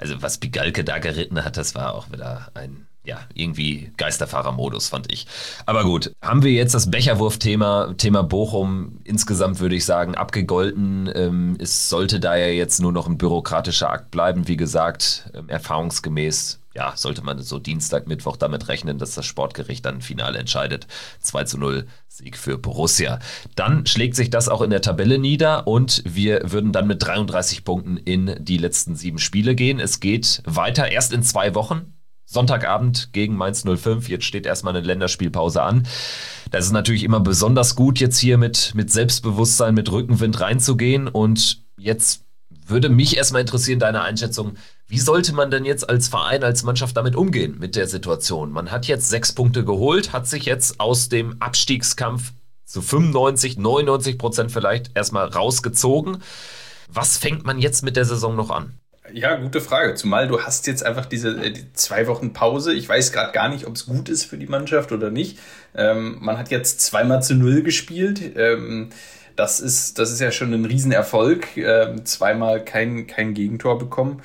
also was Bigalke da geritten hat, das war auch wieder ein, ja, irgendwie Geisterfahrer-Modus, fand ich. Aber gut, haben wir jetzt das Becherwurf-Thema, Thema Bochum, insgesamt würde ich sagen, abgegolten. Ähm, es sollte da ja jetzt nur noch ein bürokratischer Akt bleiben. Wie gesagt, ähm, erfahrungsgemäß, ja, sollte man so Dienstag, Mittwoch damit rechnen, dass das Sportgericht dann Finale entscheidet. zwei zu null Sieg für Borussia. Dann schlägt sich das auch in der Tabelle nieder und wir würden dann mit dreiunddreißig Punkten in die letzten sieben Spiele gehen. Es geht weiter, erst in zwei Wochen. Sonntagabend gegen Mainz null fünf. Jetzt steht erstmal eine Länderspielpause an. Das ist natürlich immer besonders gut, jetzt hier mit, mit Selbstbewusstsein, mit Rückenwind reinzugehen. Und jetzt würde mich erstmal interessieren, deine Einschätzung. Wie sollte man denn jetzt als Verein, als Mannschaft damit umgehen mit der Situation? Man hat jetzt sechs Punkte geholt, hat sich jetzt aus dem Abstiegskampf zu fünfundneunzig, neunundneunzig Prozent vielleicht erstmal rausgezogen. Was fängt man jetzt mit der Saison noch an? Ja, gute Frage. Zumal du hast jetzt einfach diese die zwei Wochen Pause. Ich weiß gerade gar nicht, ob es gut ist für die Mannschaft oder nicht. Ähm, man hat jetzt zweimal zu null gespielt. Ähm, das ist, das ist ja schon ein Riesenerfolg. Ähm, zweimal kein, kein Gegentor bekommen.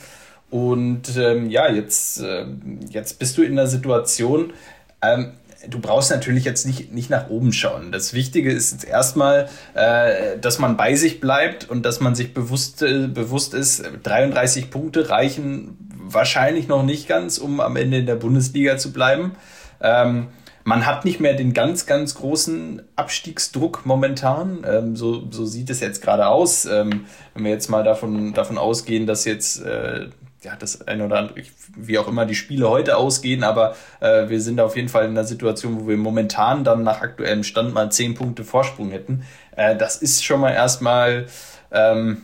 Und ähm, ja, jetzt, äh, jetzt bist du in der Situation, ähm, du brauchst natürlich jetzt nicht, nicht nach oben schauen. Das Wichtige ist jetzt erstmal, äh, dass man bei sich bleibt und dass man sich bewusst, äh, bewusst ist, dreiunddreißig Punkte reichen wahrscheinlich noch nicht ganz, um am Ende in der Bundesliga zu bleiben. Ähm, man hat nicht mehr den ganz, ganz großen Abstiegsdruck momentan. Ähm, so, so sieht es jetzt gerade aus. Ähm, wenn wir jetzt mal davon, davon ausgehen, dass jetzt äh, ja, das ein oder andere, wie auch immer die Spiele heute ausgehen, aber äh, wir sind auf jeden Fall in einer Situation, wo wir momentan dann nach aktuellem Stand mal zehn Punkte Vorsprung hätten. Äh, das ist schon mal erstmal, ähm,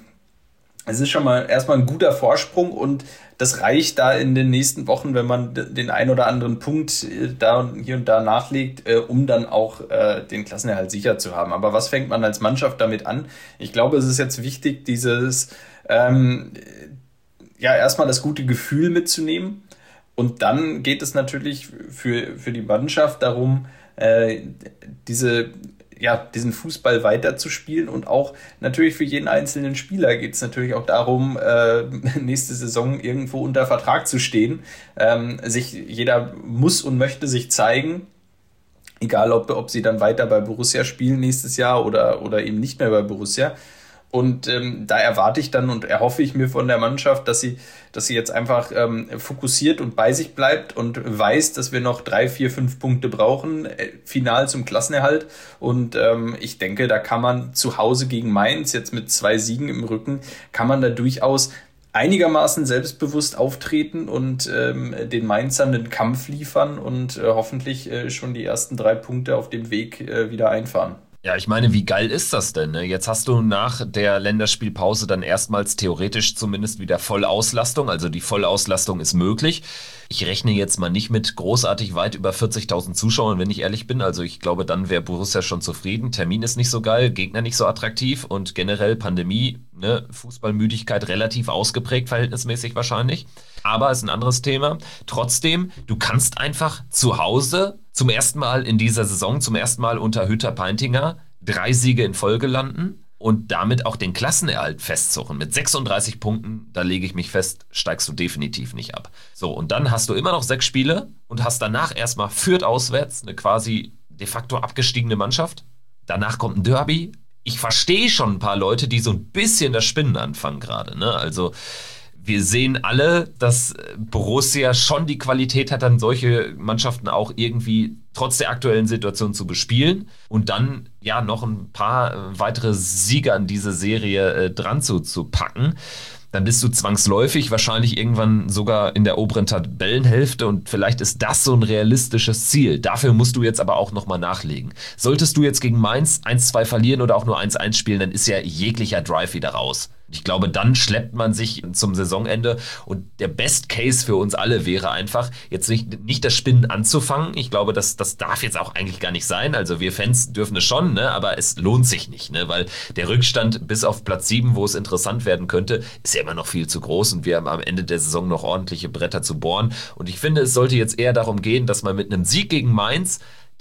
es ist schon mal erstmal ein guter Vorsprung und das reicht da in den nächsten Wochen, wenn man den ein oder anderen Punkt äh, da und hier und da nachlegt, äh, um dann auch äh, den Klassenerhalt sicher zu haben. Aber was fängt man als Mannschaft damit an? Ich glaube, es ist jetzt wichtig, dieses ähm, ja, erstmal das gute Gefühl mitzunehmen und dann geht es natürlich für, für die Mannschaft darum, äh, diese, ja, diesen Fußball weiterzuspielen und auch natürlich für jeden einzelnen Spieler geht es natürlich auch darum, äh, nächste Saison irgendwo unter Vertrag zu stehen. Ähm, sich, jeder muss und möchte sich zeigen, egal ob, ob sie dann weiter bei Borussia spielen nächstes Jahr oder, oder eben nicht mehr bei Borussia. Und ähm, da erwarte ich dann und erhoffe ich mir von der Mannschaft, dass sie, dass sie jetzt einfach ähm, fokussiert und bei sich bleibt und weiß, dass wir noch drei, vier, fünf Punkte brauchen, äh, final zum Klassenerhalt. Und ähm, ich denke, da kann man zu Hause gegen Mainz, jetzt mit zwei Siegen im Rücken, kann man da durchaus einigermaßen selbstbewusst auftreten und ähm, den Mainzern den Kampf liefern und äh, hoffentlich äh, schon die ersten drei Punkte auf dem Weg äh, wieder einfahren. Ja, ich meine, wie geil ist das denn? Ne? Jetzt hast du nach der Länderspielpause dann erstmals theoretisch zumindest wieder Vollauslastung. Also die Vollauslastung ist möglich. Ich rechne jetzt mal nicht mit großartig weit über vierzigtausend Zuschauern, wenn ich ehrlich bin. Also ich glaube, dann wäre Borussia schon zufrieden. Termin ist nicht so geil, Gegner nicht so attraktiv und generell Pandemie, ne, Fußballmüdigkeit relativ ausgeprägt, verhältnismäßig wahrscheinlich. Aber ist ein anderes Thema. Trotzdem, du kannst einfach zu Hause zum ersten Mal in dieser Saison, zum ersten Mal unter Hütter-Peintinger, drei Siege in Folge landen und damit auch den Klassenerhalt festzurren. Mit sechsunddreißig Punkten, da lege ich mich fest, steigst du definitiv nicht ab. So, und dann hast du immer noch sechs Spiele und hast danach erstmal Fürth auswärts, eine quasi de facto abgestiegene Mannschaft. Danach kommt ein Derby. Ich verstehe schon ein paar Leute, die so ein bisschen das Spinnen anfangen gerade, ne? Also wir sehen alle, dass Borussia schon die Qualität hat, dann solche Mannschaften auch irgendwie trotz der aktuellen Situation zu bespielen und dann ja noch ein paar weitere Siege an diese Serie äh, dran zu, zu packen. Dann bist du zwangsläufig wahrscheinlich irgendwann sogar in der oberen Tabellenhälfte und vielleicht ist das so ein realistisches Ziel. Dafür musst du jetzt aber auch nochmal nachlegen. Solltest du jetzt gegen Mainz eins zwei verlieren oder auch nur eins eins spielen, dann ist ja jeglicher Drive wieder raus. Ich glaube, dann schleppt man sich zum Saisonende und der Best Case für uns alle wäre einfach, jetzt nicht, nicht das Spinnen anzufangen. Ich glaube, das, das darf jetzt auch eigentlich gar nicht sein. Also wir Fans dürfen es schon, ne? Aber es lohnt sich nicht, ne? Weil der Rückstand bis auf Platz sieben, wo es interessant werden könnte, ist ja immer noch viel zu groß und wir haben am Ende der Saison noch ordentliche Bretter zu bohren. Und ich finde, es sollte jetzt eher darum gehen, dass man mit einem Sieg gegen Mainz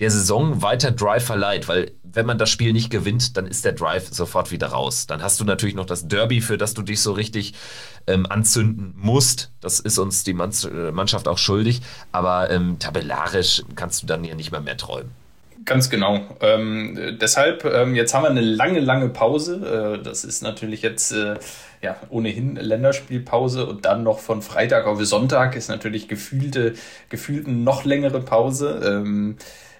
der Saison weiter Drive verleiht, weil wenn man das Spiel nicht gewinnt, dann ist der Drive sofort wieder raus. Dann hast du natürlich noch das Derby, für das du dich so richtig ähm, anzünden musst. Das ist uns die Mannschaft auch schuldig, aber ähm, tabellarisch kannst du dann hier nicht mehr mehr träumen. Ganz genau. Ähm, deshalb, ähm, jetzt haben wir eine lange, lange Pause. Äh, das ist natürlich jetzt äh, ja ohnehin Länderspielpause und dann noch von Freitag auf Sonntag ist natürlich gefühlte, gefühlt eine noch längere Pause. Ähm,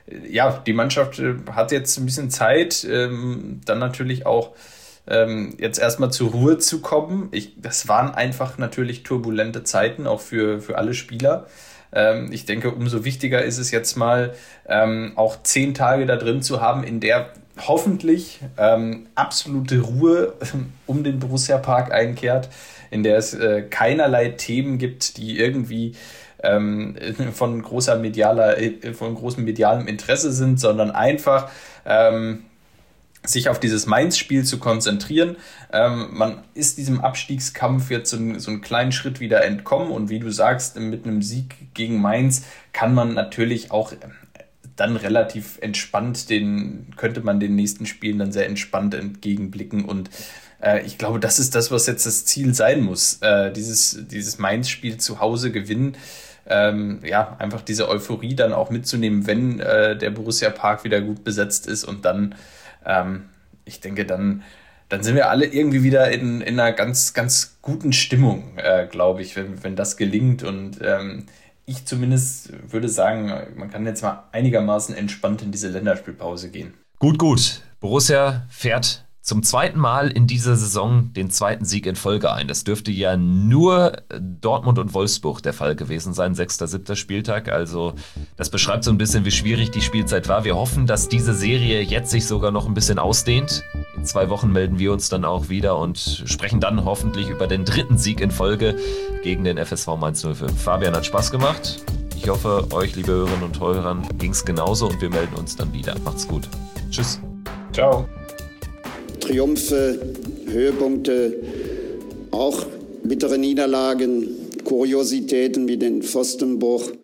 ja, die Mannschaft äh, hat jetzt ein bisschen Zeit, ähm, dann natürlich auch ähm, jetzt erstmal zur Ruhe zu kommen. Ich, das waren einfach natürlich turbulente Zeiten, auch für, für alle Spieler. Ähm, ich denke, umso wichtiger ist es jetzt mal, ähm, auch zehn Tage da drin zu haben, in der hoffentlich ähm, absolute Ruhe um den Borussia-Park einkehrt, in der es äh, keinerlei Themen gibt, die irgendwie ähm, von großer medialer, von großem medialem Interesse sind, sondern einfach ähm, sich auf dieses Mainz-Spiel zu konzentrieren. Ähm, man ist diesem Abstiegskampf jetzt so, ein, so einen kleinen Schritt wieder entkommen und wie du sagst, mit einem Sieg gegen Mainz kann man natürlich auch dann relativ entspannt den, könnte man den nächsten Spielen dann sehr entspannt entgegenblicken und äh, ich glaube, das ist das, was jetzt das Ziel sein muss. Äh, dieses, dieses Mainz-Spiel zu Hause gewinnen, ähm, ja, einfach diese Euphorie dann auch mitzunehmen, wenn äh, der Borussia-Park wieder gut besetzt ist und dann Ähm, ich denke, dann, dann sind wir alle irgendwie wieder in, in einer ganz, ganz guten Stimmung, äh, glaube ich, wenn, wenn das gelingt. Und ähm, ich zumindest würde sagen, man kann jetzt mal einigermaßen entspannt in diese Länderspielpause gehen. Gut, gut. Borussia fährt zum zweiten Mal in dieser Saison den zweiten Sieg in Folge ein. Das dürfte ja nur Dortmund und Wolfsburg der Fall gewesen sein, sechster, siebter Spieltag. Also das beschreibt so ein bisschen, wie schwierig die Spielzeit war. Wir hoffen, dass diese Serie jetzt sich sogar noch ein bisschen ausdehnt. In zwei Wochen melden wir uns dann auch wieder und sprechen dann hoffentlich über den dritten Sieg in Folge gegen den F S V Mainz null fünf. Fabian, hat Spaß gemacht. Ich hoffe, euch, liebe Hörerinnen und Hörer, ging es genauso und wir melden uns dann wieder. Macht's gut. Tschüss. Ciao. Triumphe, Höhepunkte, auch bittere Niederlagen, Kuriositäten wie den Pfostenbruch.